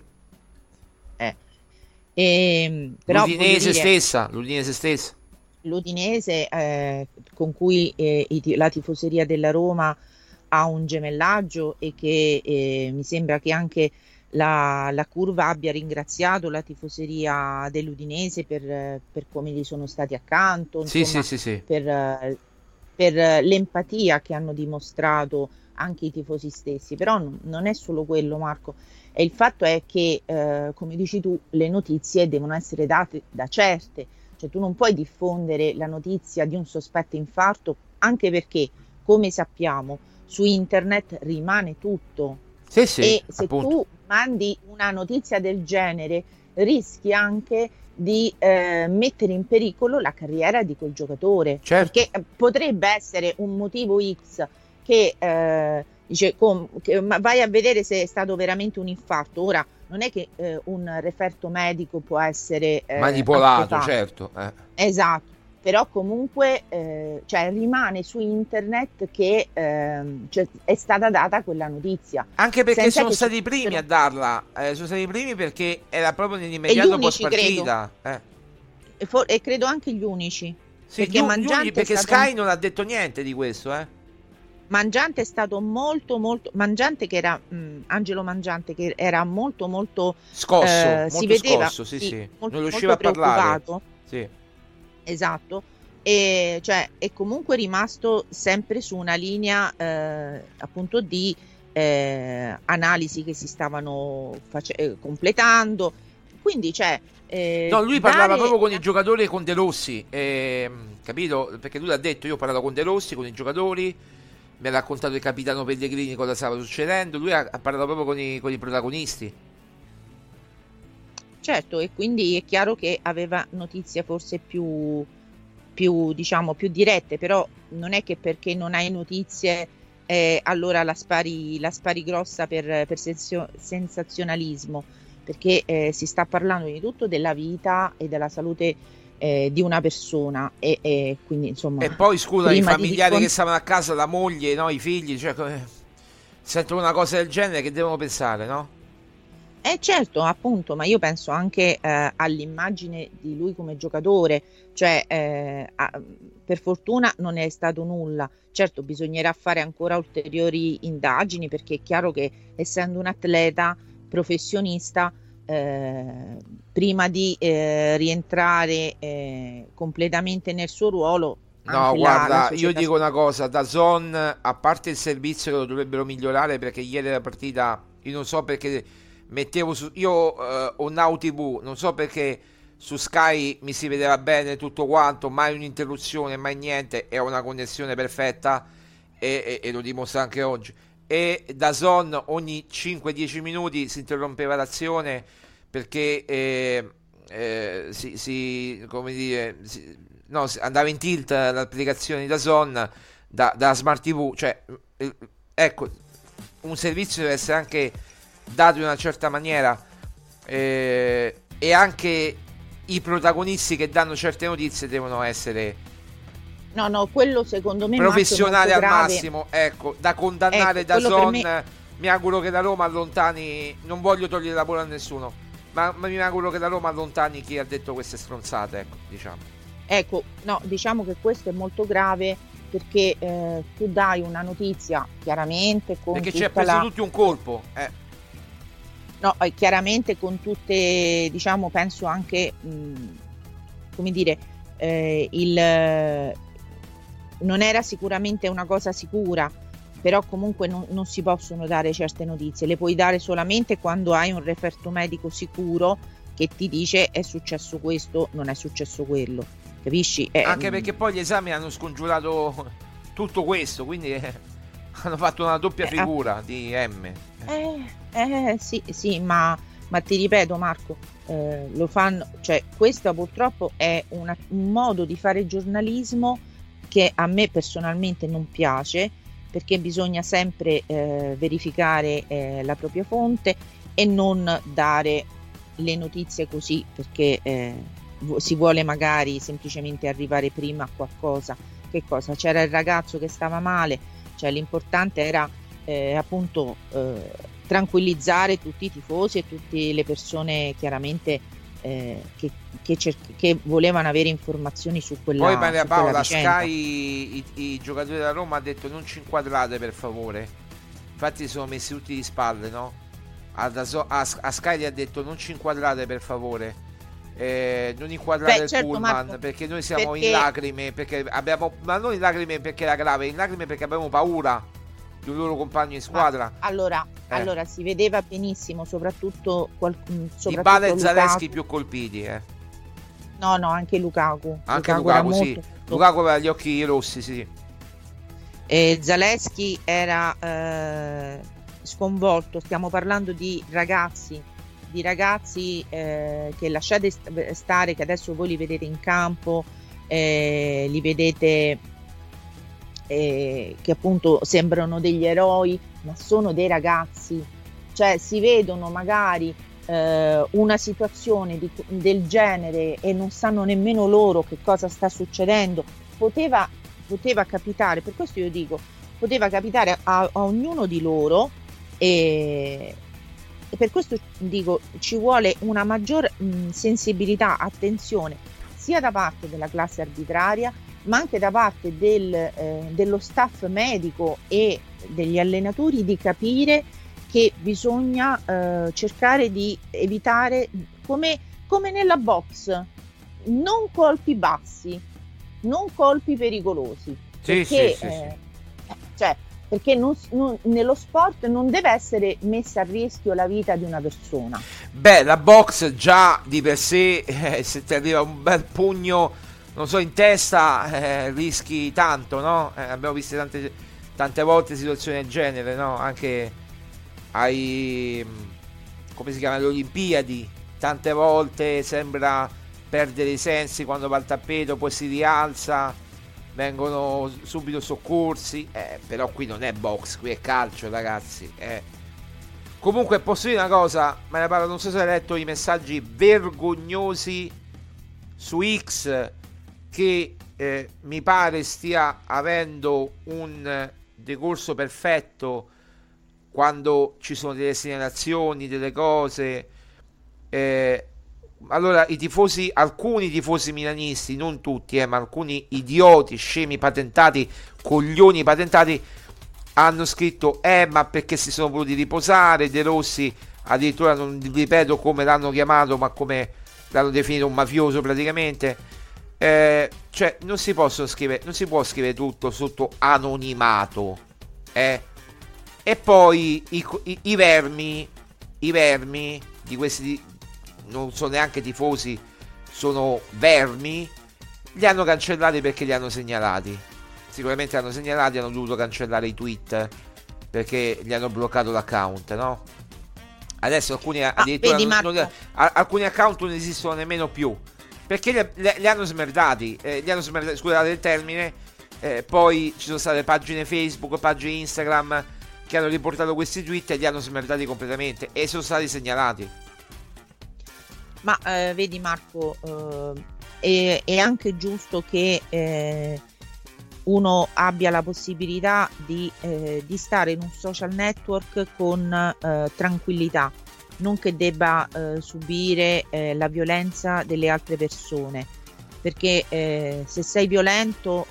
Speaker 8: Però
Speaker 7: l'Udinese stessa.
Speaker 8: L'Udinese con cui la tifoseria della Roma ha un gemellaggio e che mi sembra che anche la curva abbia ringraziato la tifoseria dell'Udinese per come gli sono stati accanto, insomma,
Speaker 7: sì.
Speaker 8: per l'empatia che hanno dimostrato anche i tifosi stessi, però non è solo quello, Marco, e il fatto è che, come dici tu, le notizie devono essere date da certe, cioè tu non puoi diffondere la notizia di un sospetto infarto, anche perché, come sappiamo, su internet rimane tutto.
Speaker 7: Sì,
Speaker 8: E se
Speaker 7: appunto.
Speaker 8: tu mandi una notizia del genere, rischi anche di mettere in pericolo la carriera di quel giocatore,
Speaker 7: Certo.
Speaker 8: perché potrebbe essere un motivo X che dice ma vai a vedere se è stato veramente un infarto. Ora non è che un referto medico può essere
Speaker 7: Manipolato,
Speaker 8: approvato.
Speaker 7: certo.
Speaker 8: Esatto, però comunque cioè, rimane su internet che cioè, è stata data quella notizia.
Speaker 7: Anche perché
Speaker 8: Senza
Speaker 7: sono
Speaker 8: che
Speaker 7: stati i
Speaker 8: ci
Speaker 7: primi
Speaker 8: fossero-
Speaker 7: a darla, sono stati i primi perché era proprio nell'immediato post
Speaker 8: unici,
Speaker 7: partita.
Speaker 8: e credo anche gli unici.
Speaker 7: Sì,
Speaker 8: Perché Mangiante è
Speaker 7: perché
Speaker 8: stato-
Speaker 7: Sky non ha detto niente di questo,
Speaker 8: Mangiante è stato molto Mangiante che era Angelo Mangiante che era molto
Speaker 7: Scosso,
Speaker 8: si
Speaker 7: molto
Speaker 8: vedeva
Speaker 7: scosso, sì.
Speaker 8: molto,
Speaker 7: Non riusciva a
Speaker 8: molto
Speaker 7: parlare.
Speaker 8: preoccupato.
Speaker 7: Sì.
Speaker 8: Esatto, e cioè è comunque rimasto sempre su una linea appunto di analisi che si stavano completando, quindi cioè
Speaker 7: No, lui parlava
Speaker 8: dare-
Speaker 7: proprio con i giocatori e con De Rossi, capito? Perché lui ha detto: io ho parlato con De Rossi, con i giocatori, mi ha raccontato il capitano Pellegrini cosa stava succedendo. Lui ha parlato proprio con i protagonisti.
Speaker 8: Certo, e quindi è chiaro che aveva notizie forse più diciamo più dirette, però non è che perché non hai notizie allora la spari grossa per sensazionalismo, perché si sta parlando di tutto della vita e della salute di una persona e quindi insomma
Speaker 7: E poi scusa, i
Speaker 8: prima di
Speaker 7: familiari che stavano a casa, la moglie, no, i figli, cioè sentono una cosa del genere, che devono pensare, no?
Speaker 8: Certo, appunto, ma io penso anche all'immagine di lui come giocatore, cioè per fortuna non è stato nulla. Certo, bisognerà fare ancora ulteriori indagini perché è chiaro che essendo un atleta professionista, prima di rientrare completamente nel suo ruolo,
Speaker 7: No,
Speaker 8: anche
Speaker 7: guarda,
Speaker 8: la
Speaker 7: io
Speaker 8: società-
Speaker 7: dico una cosa, DAZN, a parte il servizio che lo dovrebbero migliorare, perché ieri la partita, io non so perché mettevo su, io ho Now TV, non so perché su Sky mi si vedeva bene tutto quanto, mai un'interruzione, mai niente, è una connessione perfetta e lo dimostra anche oggi. E DAZN ogni 5-10 minuti si interrompeva l'azione perché come dire, no, andava in tilt l'applicazione di DAZN da Smart TV, cioè ecco, un servizio deve essere anche dato in una certa maniera, e anche i protagonisti che danno certe notizie devono essere
Speaker 8: No, quello secondo me
Speaker 7: professionali
Speaker 8: Marco, è
Speaker 7: al
Speaker 8: molto grave.
Speaker 7: massimo, ecco, da condannare
Speaker 8: Ecco,
Speaker 7: da
Speaker 8: quello per
Speaker 7: Zon.
Speaker 8: me-
Speaker 7: Mi auguro che da Roma allontani, non voglio togliere la bola a nessuno, ma mi auguro che da Roma allontani chi ha detto queste stronzate, ecco, diciamo.
Speaker 8: Ecco, no, diciamo che questo è molto grave perché tu dai una notizia chiaramente con
Speaker 7: Perché ci ha
Speaker 8: tutta
Speaker 7: preso
Speaker 8: la...
Speaker 7: tutti un colpo,
Speaker 8: No, chiaramente con tutte, diciamo, penso anche, come dire, non era sicuramente una cosa sicura, però comunque non si possono dare certe notizie, le puoi dare solamente quando hai un referto medico sicuro che ti dice è successo questo, non è successo quello, capisci?
Speaker 7: anche perché poi gli esami hanno scongiurato tutto questo, quindi hanno fatto una doppia figura di M.
Speaker 8: Sì, ma ti ripeto Marco, lo fanno, cioè questo purtroppo è un modo di fare giornalismo che a me personalmente non piace, perché bisogna sempre verificare la propria fonte e non dare le notizie così perché si vuole magari semplicemente arrivare prima a qualcosa. Che cosa? C'era il ragazzo che stava male, cioè l'importante era appunto tranquillizzare tutti i tifosi e tutte le persone chiaramente che volevano avere informazioni su quella
Speaker 7: Poi Maria
Speaker 8: su quella
Speaker 7: Paola,
Speaker 8: vicenda.
Speaker 7: Sky, i giocatori della Roma ha detto non ci inquadrate per favore, infatti si sono messi tutti di spalle, no? A Sky gli ha detto non ci inquadrate per favore, non inquadrate il
Speaker 8: certo,
Speaker 7: pullman,
Speaker 8: Marco,
Speaker 7: perché noi siamo
Speaker 8: perché-
Speaker 7: in lacrime, perché abbiamo, ma non in lacrime perché era grave, in lacrime perché abbiamo paura di un loro compagno in squadra.
Speaker 8: Allora si vedeva benissimo, soprattutto
Speaker 7: Dybala e Zalewski
Speaker 8: Lukaku.
Speaker 7: più colpiti,
Speaker 8: No, anche Lukaku.
Speaker 7: Anche
Speaker 8: era
Speaker 7: Lukaku, sì.
Speaker 8: molto.
Speaker 7: Lukaku aveva gli occhi rossi, sì.
Speaker 8: E Zalewski era sconvolto. Stiamo parlando di ragazzi che lasciate stare, che adesso voi li vedete in campo, li vedete che appunto sembrano degli eroi, ma sono dei ragazzi, cioè si vedono magari una situazione del genere e non sanno nemmeno loro che cosa sta succedendo. Poteva capitare, per questo io dico, poteva capitare a ognuno di loro, e per questo dico ci vuole una maggior sensibilità, attenzione, sia da parte della classe arbitraria, ma anche da parte dello staff medico e degli allenatori, di capire che bisogna cercare di evitare, come nella box, non colpi bassi, non colpi pericolosi, perché, cioè, perché nello sport non deve essere messa a rischio la vita di una persona.
Speaker 7: Beh, la box già di per sé, se ti arriva un bel pugno, non so, in testa, rischi tanto, no? Abbiamo visto tante volte situazioni del genere, no? Anche come si chiama, le Olimpiadi, tante volte sembra perdere i sensi quando va al tappeto, poi si rialza, vengono subito soccorsi, però qui non è box, qui è calcio, ragazzi. Comunque posso dire una cosa, me ne parlo, non so se hai letto i messaggi vergognosi su X, che mi pare stia avendo un decorso perfetto quando ci sono delle segnalazioni, delle cose. Allora alcuni tifosi milanisti, non tutti, ma alcuni idioti, scemi patentati, coglioni patentati, hanno scritto ma perché si sono voluti riposare. De Rossi addirittura, non ripeto come l'hanno chiamato, ma come l'hanno definito, un mafioso praticamente. Cioè non si può scrivere tutto sotto anonimato, e poi i vermi di questi, non sono neanche tifosi, sono vermi, li hanno cancellati perché li hanno segnalati. Sicuramente li hanno segnalati, hanno dovuto cancellare i tweet perché gli hanno bloccato l'account, no? Adesso alcuni addirittura alcuni account non esistono nemmeno più perché li hanno smerdati, scusate il termine. Poi ci sono state pagine Facebook, pagine Instagram che hanno riportato questi tweet e li hanno smerdati completamente e sono stati segnalati.
Speaker 8: Ma vedi Marco, è anche giusto che uno abbia la possibilità di stare in un social network con tranquillità, non che debba subire la violenza delle altre persone, perché se sei violento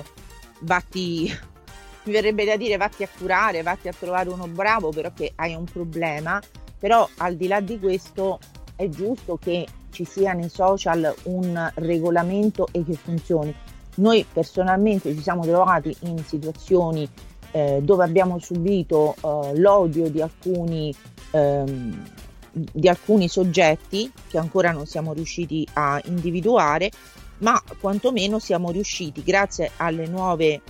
Speaker 8: mi verrebbe da dire vatti a curare, vatti a trovare uno bravo, però che hai un problema. Però al di là di questo è giusto che ci sia nei social un regolamento e che funzioni. Noi personalmente ci siamo trovati in situazioni dove abbiamo subito l'odio di alcuni soggetti che ancora non siamo riusciti a individuare, ma quantomeno siamo riusciti, grazie alle nuove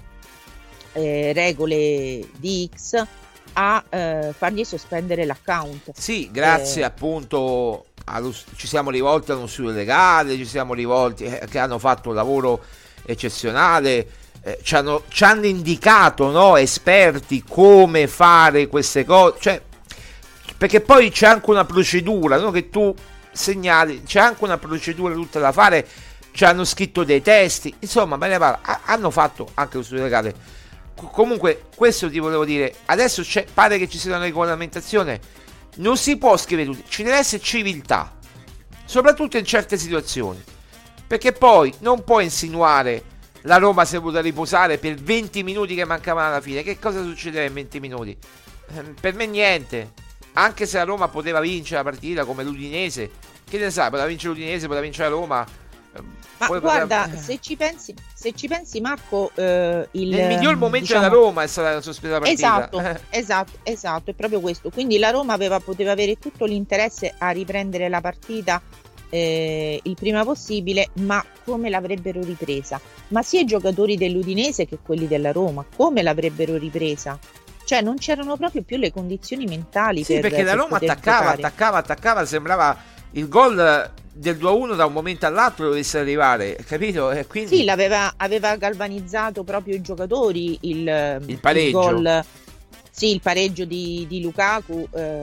Speaker 8: regole di X, a fargli sospendere l'account.
Speaker 7: Sì, grazie appunto ci siamo rivolti a uno studio legale, ci siamo rivolti che hanno fatto un lavoro eccezionale, ci hanno indicato, no, esperti, come fare queste cose, cioè, perché poi c'è anche una procedura, no, che tu segnali, c'è anche una procedura tutta da fare, ci hanno scritto dei testi, insomma, me ne parla, hanno fatto anche lo studio legale. Comunque questo ti volevo dire, adesso pare che ci sia una regolamentazione, non si può scrivere tutti, ci deve essere civiltà, soprattutto in certe situazioni, perché poi non puoi insinuare la Roma si è voluta riposare per 20 minuti che mancavano alla fine. Che cosa succedeva in 20 minuti? Per me niente, anche se la Roma poteva vincere la partita come l'Udinese, che ne sai, poteva vincere l'Udinese, poteva vincere la Roma,
Speaker 8: Ma
Speaker 7: Poi
Speaker 8: guarda,
Speaker 7: poteva-
Speaker 8: se ci pensi Marco,
Speaker 7: nel miglior momento
Speaker 8: diciamo,
Speaker 7: della Roma è stata sospesa la partita.
Speaker 8: esatto, è proprio questo. Quindi la Roma poteva avere tutto l'interesse a riprendere la partita il prima possibile, ma come l'avrebbero ripresa? Ma sia i giocatori dell'Udinese che quelli della Roma, come l'avrebbero ripresa? Cioè non c'erano proprio più le condizioni mentali
Speaker 7: Sì, perché la
Speaker 8: per
Speaker 7: Roma
Speaker 8: poter
Speaker 7: attaccava,
Speaker 8: giocare.
Speaker 7: sembrava il gol del 2-1 da un momento all'altro dovesse arrivare, capito? E quindi
Speaker 8: Sì, aveva galvanizzato proprio i giocatori il
Speaker 7: pareggio.
Speaker 8: gol, sì, il pareggio di Lukaku,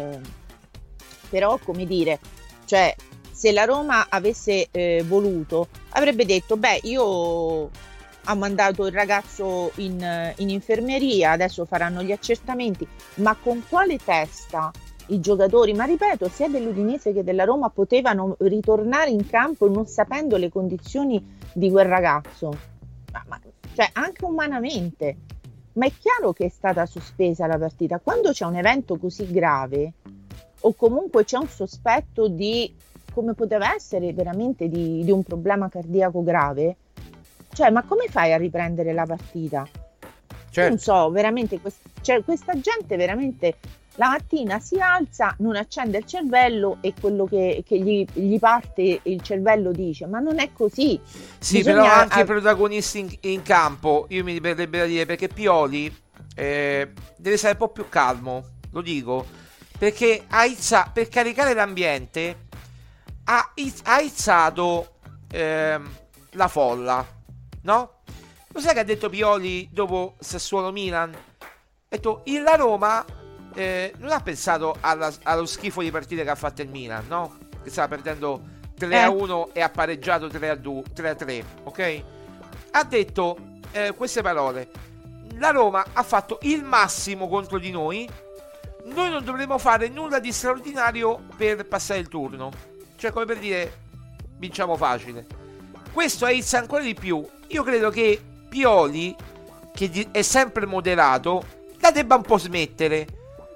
Speaker 8: però come dire, cioè se la Roma avesse voluto avrebbe detto beh, io ho mandato il ragazzo in infermeria, adesso faranno gli accertamenti, ma con quale testa i giocatori, ma ripeto, sia dell'Udinese che della Roma potevano ritornare in campo non sapendo le condizioni di quel ragazzo? Cioè anche umanamente, ma è chiaro che è stata sospesa la partita. Quando c'è un evento così grave o comunque c'è un sospetto di, come poteva essere veramente, di un problema cardiaco grave, cioè ma come fai a riprendere la partita?
Speaker 7: Certo.
Speaker 8: Non so, veramente questa gente veramente la mattina si alza, non accende il cervello e quello che gli parte il cervello dice, ma non è così.
Speaker 7: Sì,
Speaker 8: Bisogna
Speaker 7: però anche i protagonisti in campo, io mi verrebbe da dire, perché Pioli deve stare un po' più calmo, lo dico, perché per caricare l'ambiente ha izzato la folla, no? Lo sai che ha detto Pioli dopo Sassuolo-Milan? Ha detto, la Roma non ha pensato allo schifo di partite che ha fatto il Milan, no? Che stava perdendo 3-1 e ha pareggiato 3-3, ok? Ha detto queste parole: la Roma ha fatto il massimo contro di noi non dovremo fare nulla di straordinario per passare il turno, cioè come per dire vinciamo facile. Questo aizza ancora di più. Io credo che Pioli, che è sempre moderato, la debba un po' smettere,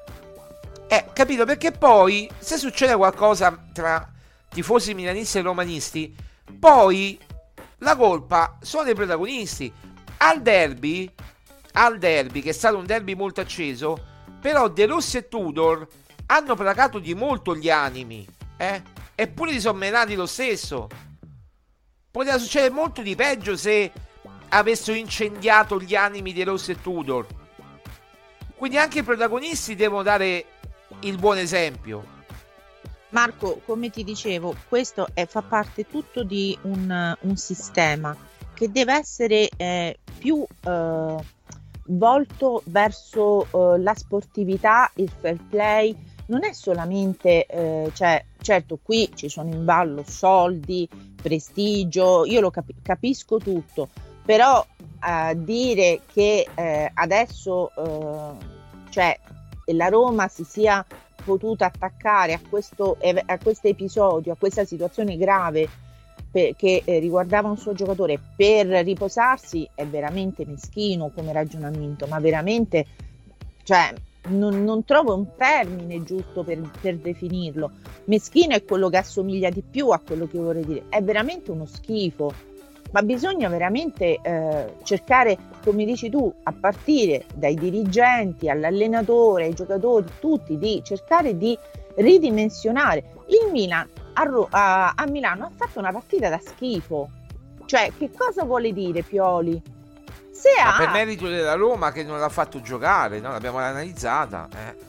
Speaker 7: capito? Perché poi se succede qualcosa tra tifosi milanisti e romanisti, poi la colpa sono dei protagonisti. Al derby, che è stato un derby molto acceso, però De Rossi e Tudor hanno placato di molto gli animi, eppure si sono menati lo stesso. Poteva succedere molto di peggio se avessero incendiato gli animi di Rossi e Tudor. Quindi anche i protagonisti devono dare il buon esempio.
Speaker 8: Marco, come ti dicevo, questo fa parte tutto di un sistema che deve essere più volto verso la sportività, il fair play. Non è solamente, cioè, certo, qui ci sono in ballo soldi, prestigio, io lo capisco tutto, però dire che adesso cioè la Roma si sia potuta attaccare a questo episodio, a questa situazione grave che riguardava un suo giocatore per riposarsi, è veramente meschino come ragionamento, ma veramente, cioè, non trovo un termine giusto per definirlo. Meschino è quello che assomiglia di più a quello che vorrei dire, è veramente uno schifo. Ma bisogna veramente cercare, come dici tu, a partire dai dirigenti, all'allenatore, ai giocatori, tutti, di cercare di ridimensionare. Il Milan a Milano ha fatto una partita da schifo. Cioè, che cosa vuole dire Pioli?
Speaker 7: Ma per merito della Roma che non l'ha fatto giocare, no? L'abbiamo analizzata.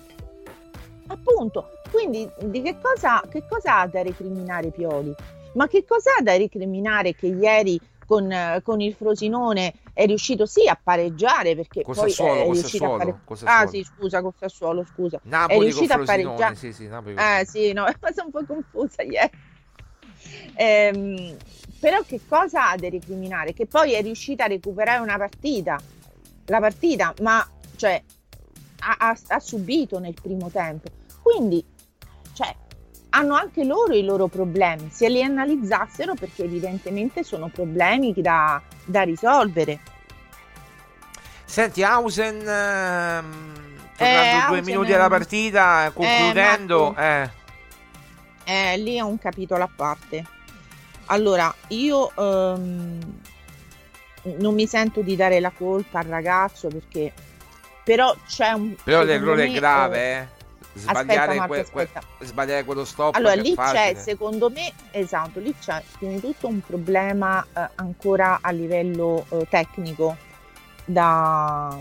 Speaker 8: Appunto, quindi di che cosa ha da recriminare Pioli? Ma che cosa ha da recriminare che ieri con il Frosinone è riuscito sì a pareggiare, perché
Speaker 7: con
Speaker 8: poi
Speaker 7: Sassuolo,
Speaker 8: è riuscito a pareggiare. Ah sì, scusa, con Sassuolo, scusa.
Speaker 7: Napoli
Speaker 8: è riuscito
Speaker 7: con Frosinone,
Speaker 8: a pareggiare.
Speaker 7: sì, Napoli
Speaker 8: sì, no, sono un po' confusa ieri. Però che cosa ha da recriminare? Che poi è riuscita a recuperare la partita, ma cioè ha subito nel primo tempo. Quindi, cioè, hanno anche loro i loro problemi, se li analizzassero, perché evidentemente sono problemi da risolvere.
Speaker 7: Senti, Hausen, tornando 2 minuti alla partita, concludendo,
Speaker 8: lì è un capitolo a parte. Allora, io non mi sento di dare la colpa al ragazzo, perché però c'è un...
Speaker 7: Però
Speaker 8: secondo
Speaker 7: l'errore è
Speaker 8: me,
Speaker 7: grave, sbagliare,
Speaker 8: Marco, aspetta.
Speaker 7: sbagliare quello stop.
Speaker 8: Allora,
Speaker 7: che è
Speaker 8: lì
Speaker 7: facile.
Speaker 8: c'è, secondo me, esatto, lì c'è prima di tutto un problema ancora a livello tecnico, da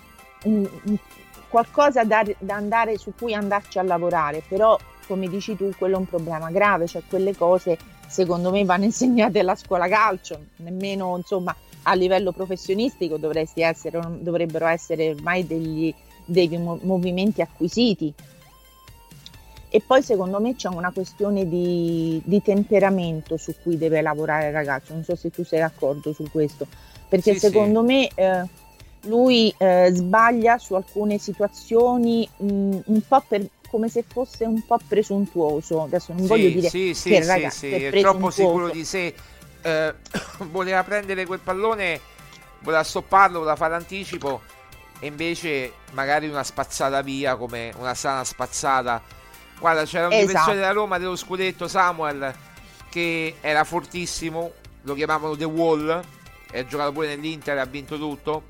Speaker 8: qualcosa da andare, su cui andarci a lavorare, però come dici tu, quello è un problema grave, cioè quelle cose secondo me vanno insegnate alla scuola calcio, nemmeno insomma a livello professionistico dovrebbero essere ormai dei movimenti acquisiti. E poi secondo me c'è una questione di temperamento su cui deve lavorare il ragazzo, non so se tu sei d'accordo su questo, perché
Speaker 7: Sì,
Speaker 8: secondo me lui sbaglia su alcune situazioni un po' come se fosse un po' presuntuoso. Adesso non voglio dire che il ragazzo è
Speaker 7: troppo sicuro di sé, voleva prendere quel pallone, voleva stopparlo, voleva fare anticipo, e invece magari una spazzata via, come una sana spazzata. Guarda, c'era un difensore della Roma dello scudetto, Samuel, che era fortissimo, lo chiamavano The Wall, ha giocato pure nell'Inter, ha vinto tutto.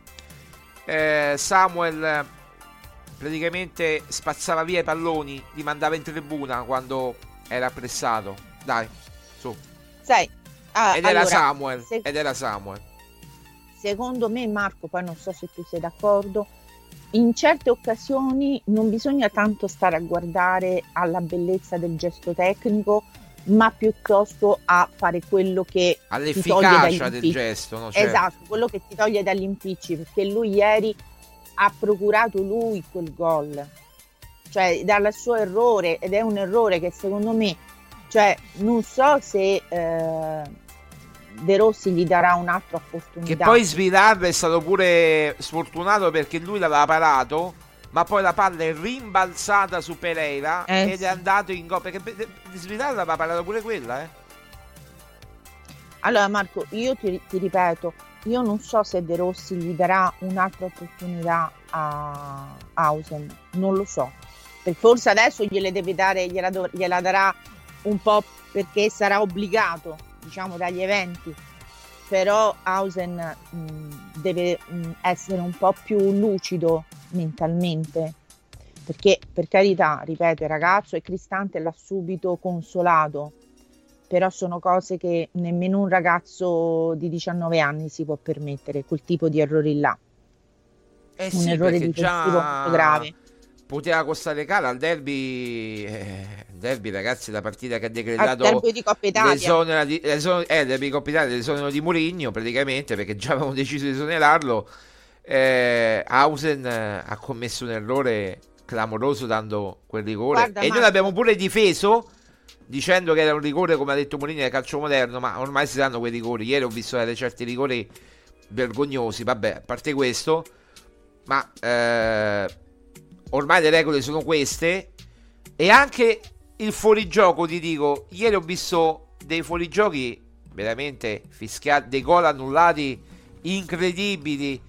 Speaker 7: Samuel praticamente spazzava via i palloni, li mandava in tribuna quando era pressato. Dai, su. Ed era Samuel.
Speaker 8: Secondo me, Marco, poi non so se tu sei d'accordo, in certe occasioni non bisogna tanto stare a guardare alla bellezza del gesto tecnico, ma piuttosto a fare quello che
Speaker 7: all'efficacia del gesto, no?
Speaker 8: Esatto, quello che ti toglie dagli impicci, perché lui ieri ha procurato lui quel gol, cioè dal suo errore, ed è un errore che secondo me, cioè non so se De Rossi gli darà un'altra opportunità.
Speaker 7: Che poi Svilar è stato pure sfortunato, perché lui l'aveva parato, ma poi la palla è rimbalzata su Pereira ed è andato in gol, perché Svilar l'aveva parato pure quella.
Speaker 8: Allora Marco, io ti ripeto, io non so se De Rossi gli darà un'altra opportunità a Hausen, non lo so, perché forse adesso gliela darà un po', perché sarà obbligato, diciamo, dagli eventi, però Hausen deve essere un po' più lucido mentalmente, perché per carità, ripeto, il ragazzo è Cristante, l'ha subito consolato, però sono cose che nemmeno un ragazzo di 19 anni si può permettere, quel tipo di errori là. Un errore difensivo molto grave.
Speaker 7: Poteva costare caro al derby. Derby, ragazzi, la partita che ha decretato
Speaker 8: derby di Coppa Italia.
Speaker 7: Derby di Coppa Italia, l'esonero di Mourinho, praticamente, perché già avevamo deciso di esonerarlo. Hausen ha commesso un errore clamoroso dando quel rigore.
Speaker 8: Guarda,
Speaker 7: e noi l'abbiamo pure difeso, dicendo che era un rigore, come ha detto Mourinho, del calcio moderno, ma ormai si danno quei rigori. Ieri ho visto certi rigori vergognosi, vabbè, a parte questo, ma ormai le regole sono queste. E anche il fuorigioco, ti dico, ieri ho visto dei fuorigiochi veramente fischiati, dei gol annullati incredibili.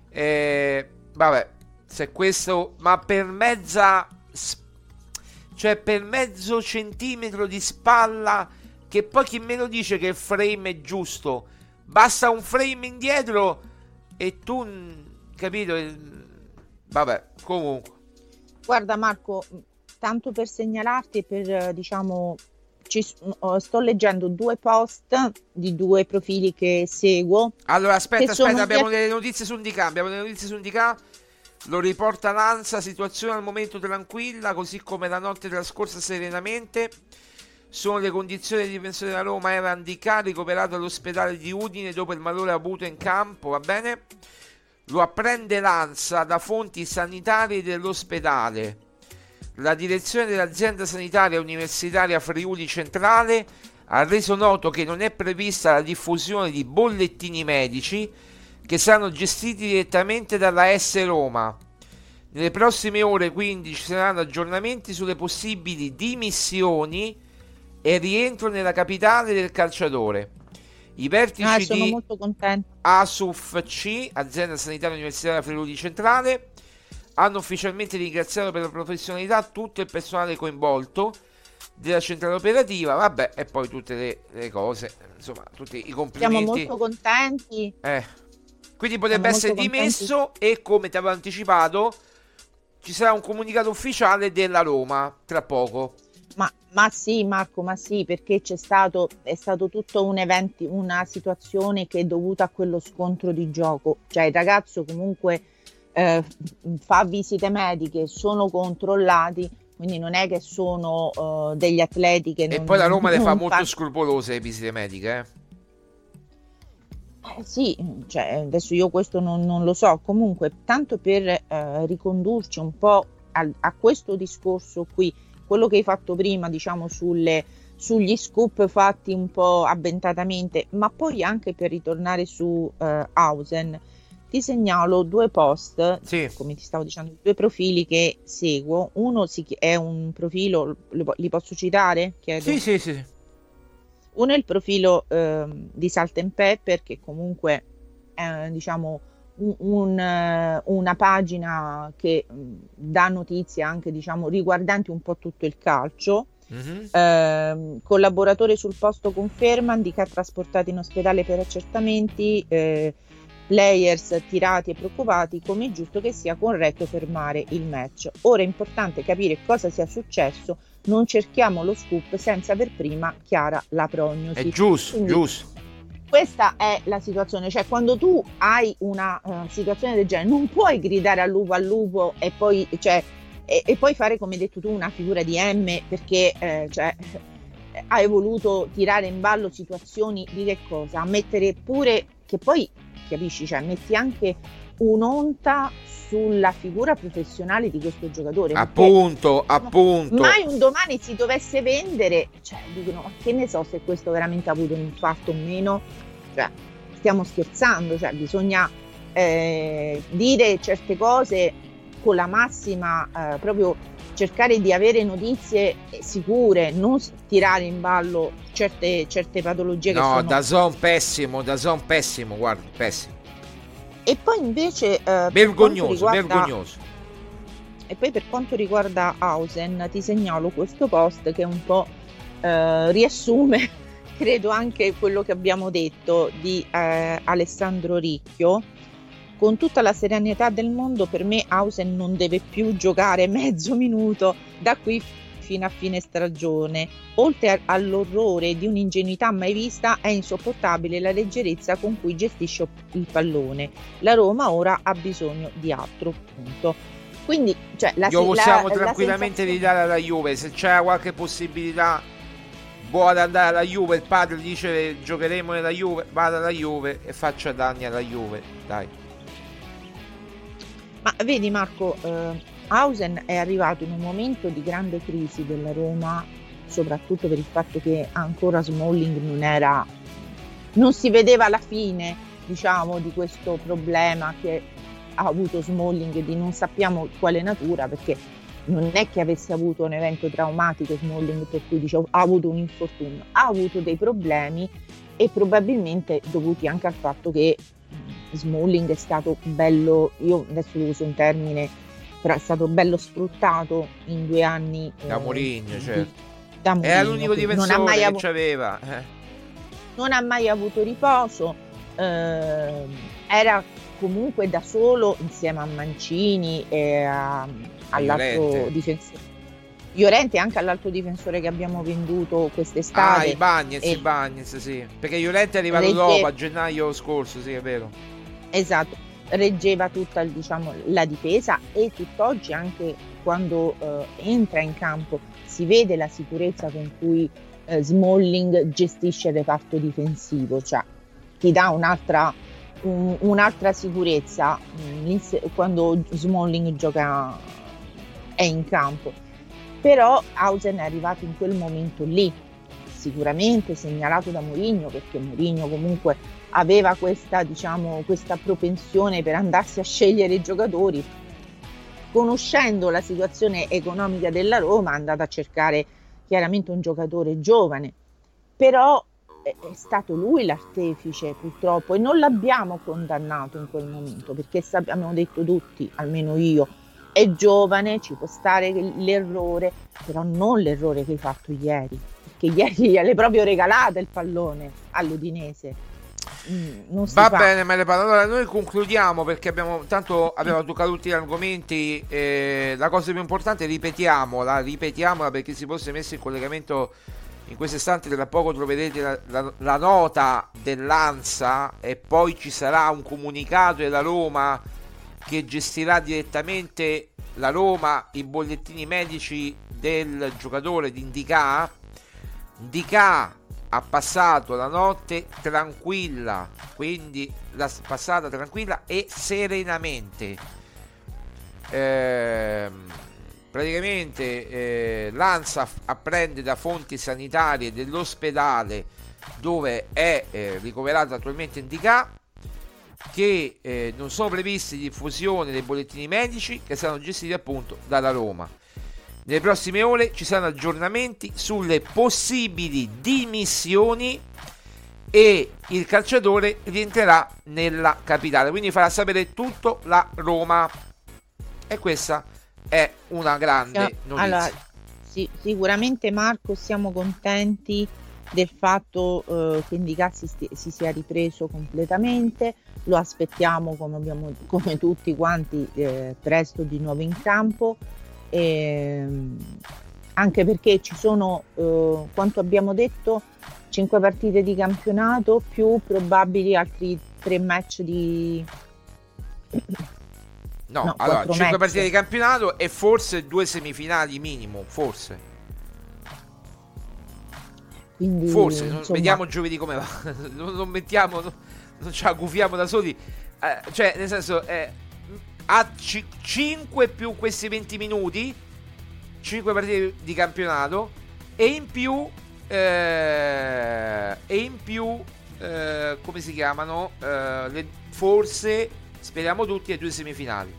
Speaker 7: Vabbè, se questo, ma per per mezzo centimetro di spalla, che poi chi me lo dice che il frame è giusto? Basta un frame indietro e tu, capito? Vabbè, comunque.
Speaker 8: Guarda Marco, tanto per segnalarti, per diciamo, sto leggendo 2 post di 2 profili che seguo.
Speaker 7: Allora aspetta, abbiamo delle notizie su Ndicà. Lo riporta l'ANSA, situazione al momento tranquilla, così come la notte trascorsa serenamente. Sono le condizioni del difensore della Roma, era Ndicà, ricoverato all'ospedale di Udine dopo il malore avuto in campo, va bene? Lo apprende l'ANSA da fonti sanitarie dell'ospedale. La direzione dell'azienda sanitaria universitaria Friuli Centrale ha reso noto che non è prevista la diffusione di bollettini medici, che saranno gestiti direttamente dalla S Roma. Nelle prossime ore quindi ci saranno aggiornamenti sulle possibili dimissioni e rientro nella capitale del calciatore. I vertici
Speaker 8: sono
Speaker 7: di
Speaker 8: molto contento.
Speaker 7: ASUFC, azienda sanitaria universitaria Friuli Centrale, hanno ufficialmente ringraziato per la professionalità tutto il personale coinvolto, della centrale operativa, vabbè, e poi tutte le cose, insomma, tutti i
Speaker 8: Siamo
Speaker 7: complimenti.
Speaker 8: molto contenti.
Speaker 7: Quindi potrebbe essere dimesso e, come ti avevo anticipato, ci sarà un comunicato ufficiale della Roma tra poco.
Speaker 8: Ma sì, Marco, ma sì, perché è stato tutto un evento, una situazione che è dovuta a quello scontro di gioco. Cioè il ragazzo comunque fa visite mediche, sono controllati, quindi non è che sono degli atleti che
Speaker 7: E poi la Roma le fa molto scrupolose le visite mediche,
Speaker 8: Sì, cioè, adesso io questo non lo so, comunque tanto per ricondurci un po' a questo discorso qui, quello che hai fatto prima, diciamo, sugli scoop fatti un po' avventatamente, ma poi anche per ritornare su Hausen, ti segnalo 2 post,
Speaker 7: sì,
Speaker 8: come ti stavo dicendo, 2 profili che seguo. Uno è un profilo, li posso citare? Chiedo.
Speaker 7: Sì.
Speaker 8: Uno è il profilo di Salt and Pepper, che comunque è, diciamo, una pagina che dà notizie anche, diciamo, riguardanti un po' tutto il calcio. Collaboratore sul posto conferma, handicap trasportati in ospedale per accertamenti, players tirati e preoccupati, come è giusto che sia corretto fermare il match. Ora è importante capire cosa sia successo, non cerchiamo lo scoop senza per prima chiara la prognosi.
Speaker 7: È giusto,
Speaker 8: quindi,
Speaker 7: giusto.
Speaker 8: Questa è la situazione, cioè quando tu hai una situazione del genere non puoi gridare al lupo e poi, cioè, e poi fare, come hai detto tu, una figura di M, perché hai voluto tirare in ballo situazioni di che cosa? Mettere pure, che poi capisci, cioè metti anche un'onta sulla figura professionale di questo giocatore.
Speaker 7: Appunto.
Speaker 8: Mai un domani si dovesse vendere, cioè dicono, ma che ne so se questo veramente ha avuto un infarto o meno, cioè stiamo scherzando, cioè bisogna dire certe cose con la massima, proprio cercare di avere notizie sicure, non tirare in ballo certe patologie che sono...
Speaker 7: DAZN pessimo, guarda, pessimo.
Speaker 8: E poi invece
Speaker 7: vergognoso.
Speaker 8: E poi per quanto riguarda Hausen ti segnalo questo post che un po' riassume credo anche quello che abbiamo detto di Alessandro Ricchio. Con tutta la serenità del mondo, per me Hausen non deve più giocare mezzo minuto da qui fino a fine stagione. Oltre all'orrore di un'ingenuità mai vista, è insopportabile la leggerezza con cui gestisce il pallone. La Roma ora ha bisogno di altro, punto. Quindi, cioè,
Speaker 7: possiamo tranquillamente ridare alla Juve. Se c'è qualche possibilità buona ad andare alla Juve, il padre dice giocheremo nella Juve, vada alla Juve e faccia danni alla Juve, dai.
Speaker 8: Ma vedi Marco, Hausen è arrivato in un momento di grande crisi della Roma, soprattutto per il fatto che ancora Smalling non si vedeva la fine, diciamo, di questo problema che ha avuto Smalling, di non sappiamo quale natura, perché non è che avesse avuto un evento traumatico Smalling per cui ha avuto un infortunio, ha avuto dei problemi e probabilmente dovuti anche al fatto che Smalling è stato bello, io adesso uso un termine, però è stato bello sfruttato in 2 anni
Speaker 7: da Mourinho, certo.
Speaker 8: Da Mourinho,
Speaker 7: era l'unico difensore che c'aveva.
Speaker 8: Non ha mai avuto riposo, era comunque da solo insieme a Mancini e all'altro difensore Llorente, anche all'altro difensore che abbiamo venduto quest'estate.
Speaker 7: Bagnez, sì, perché Llorente è arrivato dopo, a gennaio scorso, sì, è vero.
Speaker 8: Esatto, reggeva tutta, diciamo, la difesa, e tutt'oggi anche quando entra in campo si vede la sicurezza con cui Smalling gestisce il reparto difensivo, cioè ti dà un'altra sicurezza quando Smalling gioca, è in campo. Però Hausen è arrivato in quel momento lì, sicuramente segnalato da Mourinho, perché Mourinho comunque aveva questa propensione per andarsi a scegliere i giocatori. Conoscendo la situazione economica della Roma, è andato a cercare chiaramente un giocatore giovane, però è stato lui l'artefice, purtroppo, e non l'abbiamo condannato in quel momento, perché abbiamo detto tutti, almeno io, è giovane, ci può stare l'errore, però non l'errore che hai fatto ieri, perché ieri gli hai proprio regalato il pallone all'Udinese. Non si
Speaker 7: Va
Speaker 8: fa.
Speaker 7: bene, me le parlo. Allora, noi concludiamo perché abbiamo toccato tutti gli argomenti. La cosa più importante, ripetiamola perché si fosse messo in collegamento in questo istante. Tra poco troverete la nota dell'ANSA e poi ci sarà un comunicato della Roma che gestirà direttamente la Roma i bollettini medici del giocatore di Ndicà. Ndicà ha passato la notte tranquilla, quindi l'ha passata tranquilla e serenamente. Praticamente l'ANSA apprende da fonti sanitarie dell'ospedale dove è ricoverato attualmente Ndicà che non sono previsti diffusione dei bollettini medici che saranno gestiti appunto dalla Roma. Nelle prossime ore ci saranno aggiornamenti sulle possibili dimissioni e il calciatore rientrerà nella capitale, quindi farà sapere tutto la Roma, e questa è una grande notizia.
Speaker 8: Allora, sicuramente Marco, siamo contenti del fatto che Ndicà si sia ripreso completamente, lo aspettiamo come tutti quanti presto di nuovo in campo. Anche perché ci sono quanto abbiamo detto 5 partite di campionato più probabili altri 3 match di
Speaker 7: allora 5
Speaker 8: match.
Speaker 7: partite di campionato e forse 2 semifinali minimo, forse
Speaker 8: quindi, insomma,
Speaker 7: vediamo giovedì come va. non ci aggufiamo da soli, cioè nel senso a 5 più questi 20 minuti, 5 partite di campionato e in più come si chiamano, forse speriamo tutti, le 2 semifinali.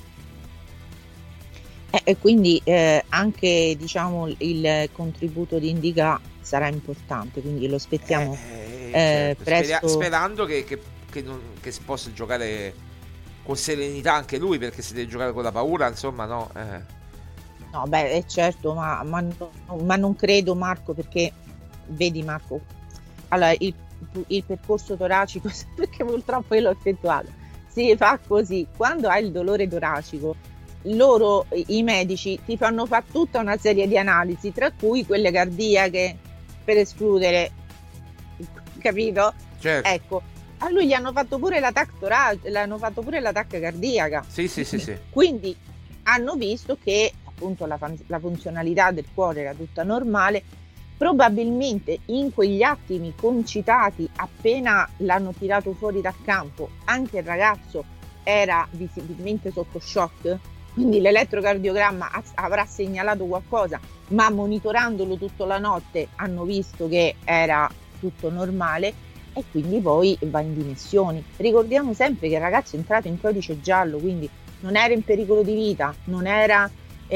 Speaker 8: E quindi anche diciamo il contributo di Ndicà sarà importante, quindi lo aspettiamo
Speaker 7: certo.
Speaker 8: presto,
Speaker 7: sperando che si possa giocare con serenità anche lui, perché si deve giocare con la paura, insomma, no?
Speaker 8: No, beh, certo, ma non credo, Marco, perché vedi, Marco, allora il percorso toracico, perché purtroppo io l'ho effettuato, si fa così: quando hai il dolore toracico, i medici ti fanno fare tutta una serie di analisi, tra cui quelle cardiache, per escludere, capito?
Speaker 7: Certo.
Speaker 8: Ecco, a lui gli hanno fatto pure l'hanno fatto pure l'attacco cardiaca.
Speaker 7: Sì.
Speaker 8: Quindi hanno visto che appunto la funzionalità del cuore era tutta normale. Probabilmente in quegli attimi concitati, appena l'hanno tirato fuori dal campo, anche il ragazzo era visibilmente sotto shock, quindi l'elettrocardiogramma avrà segnalato qualcosa, ma monitorandolo tutta la notte hanno visto che era tutto normale e quindi poi va in dimissioni. Ricordiamo sempre che il ragazzo è entrato in codice giallo, quindi non era in pericolo di vita, non era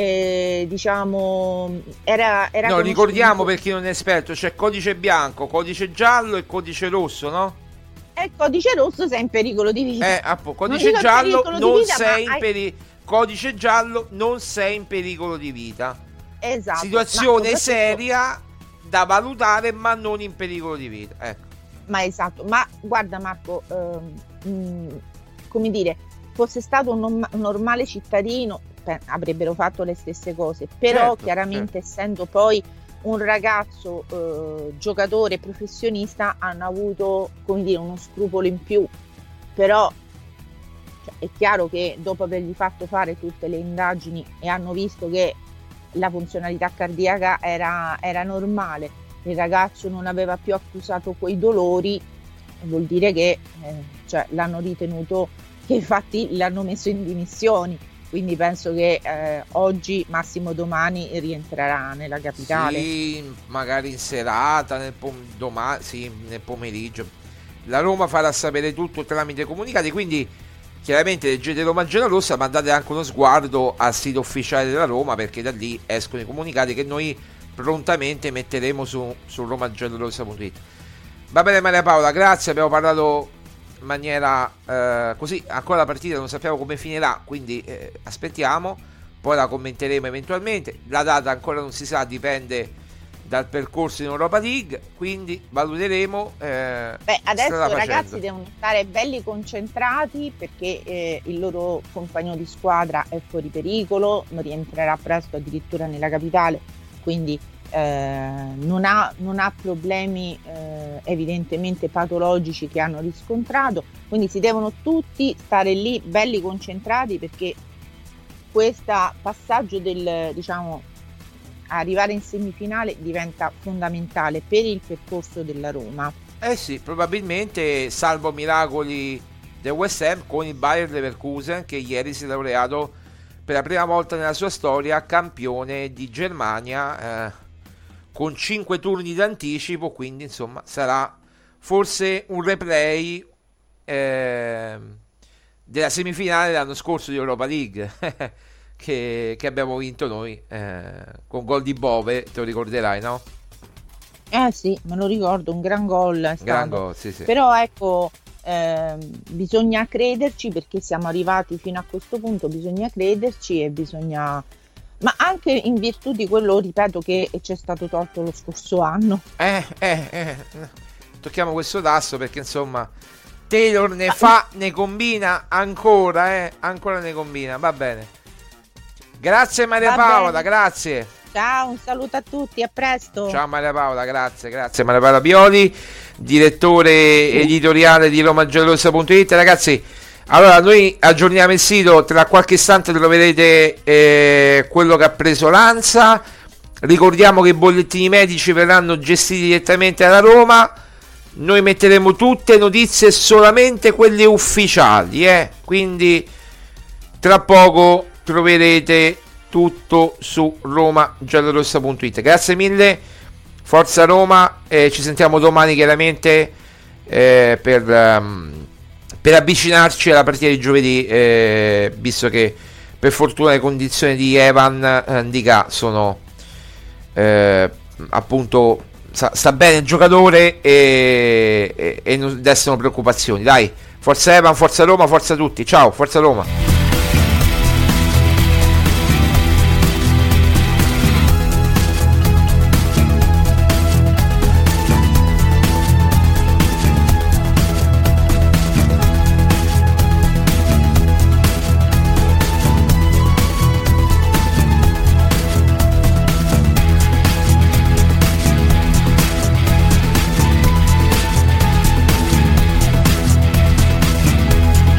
Speaker 8: era
Speaker 7: no, ricordiamo per chi non è esperto, c'è codice bianco, codice giallo e codice rosso, no?
Speaker 8: E codice rosso sei in pericolo di vita.
Speaker 7: Codice giallo non sei codice giallo non sei in pericolo di vita.
Speaker 8: Esatto.
Speaker 7: Situazione seria da valutare, ma non in pericolo di vita. Ecco.
Speaker 8: Ma esatto, ma guarda Marco, come dire, fosse stato un normale cittadino avrebbero fatto le stesse cose, però chiaramente essendo poi un ragazzo giocatore professionista hanno avuto, come dire, uno scrupolo in più, però è chiaro che dopo avergli fatto fare tutte le indagini e hanno visto che la funzionalità cardiaca era normale, il ragazzo non aveva più accusato quei dolori, vuol dire che l'hanno ritenuto, che infatti l'hanno messo in dimissioni, quindi penso che oggi, massimo domani, rientrerà nella capitale.
Speaker 7: Sì, magari in serata, nel pomeriggio. La Roma farà sapere tutto tramite comunicati, quindi chiaramente leggete Roma Giallorossa, ma date anche uno sguardo al sito ufficiale della Roma, perché da lì escono i comunicati che noi prontamente metteremo su romagiallorossa.it. Va bene Maria Paola, grazie, abbiamo parlato in maniera così, ancora la partita non sappiamo come finirà, quindi aspettiamo. poi la commenteremo eventualmente. La data ancora non si sa, dipende dal percorso in Europa League, quindi valuteremo.
Speaker 8: Adesso ragazzi devono stare belli concentrati, perché il loro compagno di squadra è fuori pericolo, rientrerà presto addirittura nella capitale, quindi non ha problemi evidentemente patologici che hanno riscontrato, quindi si devono tutti stare lì belli concentrati, perché questo passaggio del, diciamo, arrivare in semifinale diventa fondamentale per il percorso della Roma.
Speaker 7: Sì, probabilmente, salvo miracoli del West Ham, con il Bayer Leverkusen, che ieri si è laureato per la prima volta nella sua storia campione di Germania, con 5 turni d'anticipo, quindi insomma sarà forse un replay della semifinale dell'anno scorso di Europa League che abbiamo vinto noi, con gol di Bove, te lo ricorderai, no?
Speaker 8: Sì, me lo ricordo, un gran gol è stato.
Speaker 7: Gran gol, sì.
Speaker 8: Però ecco, bisogna crederci, perché siamo arrivati fino a questo punto, bisogna crederci, e bisogna, ma anche in virtù di quello, ripeto, che ci è stato tolto lo scorso anno.
Speaker 7: Tocchiamo questo tasto, perché insomma Taylor ne combina ancora ne combina, va bene. Grazie Maria Paola, grazie.
Speaker 8: Ciao, un saluto a tutti, a presto.
Speaker 7: Ciao Maria Paola, grazie Maria Paola Pioli, direttore editoriale di romagiallorossa.it. Ragazzi, allora noi aggiorniamo il sito, tra qualche istante troverete quello che ha preso l'ANSA. Ricordiamo che i bollettini medici verranno gestiti direttamente dalla Roma. Noi metteremo tutte notizie, solamente quelle ufficiali, quindi tra poco troverete tutto su romagiallorossa.it. Grazie mille, forza Roma, ci sentiamo domani chiaramente per avvicinarci alla partita di giovedì, visto che per fortuna le condizioni di Evan Ndicà sono appunto, sta bene il giocatore, e non destano preoccupazioni. Dai, forza Evan, forza Roma, forza tutti, ciao, forza Roma.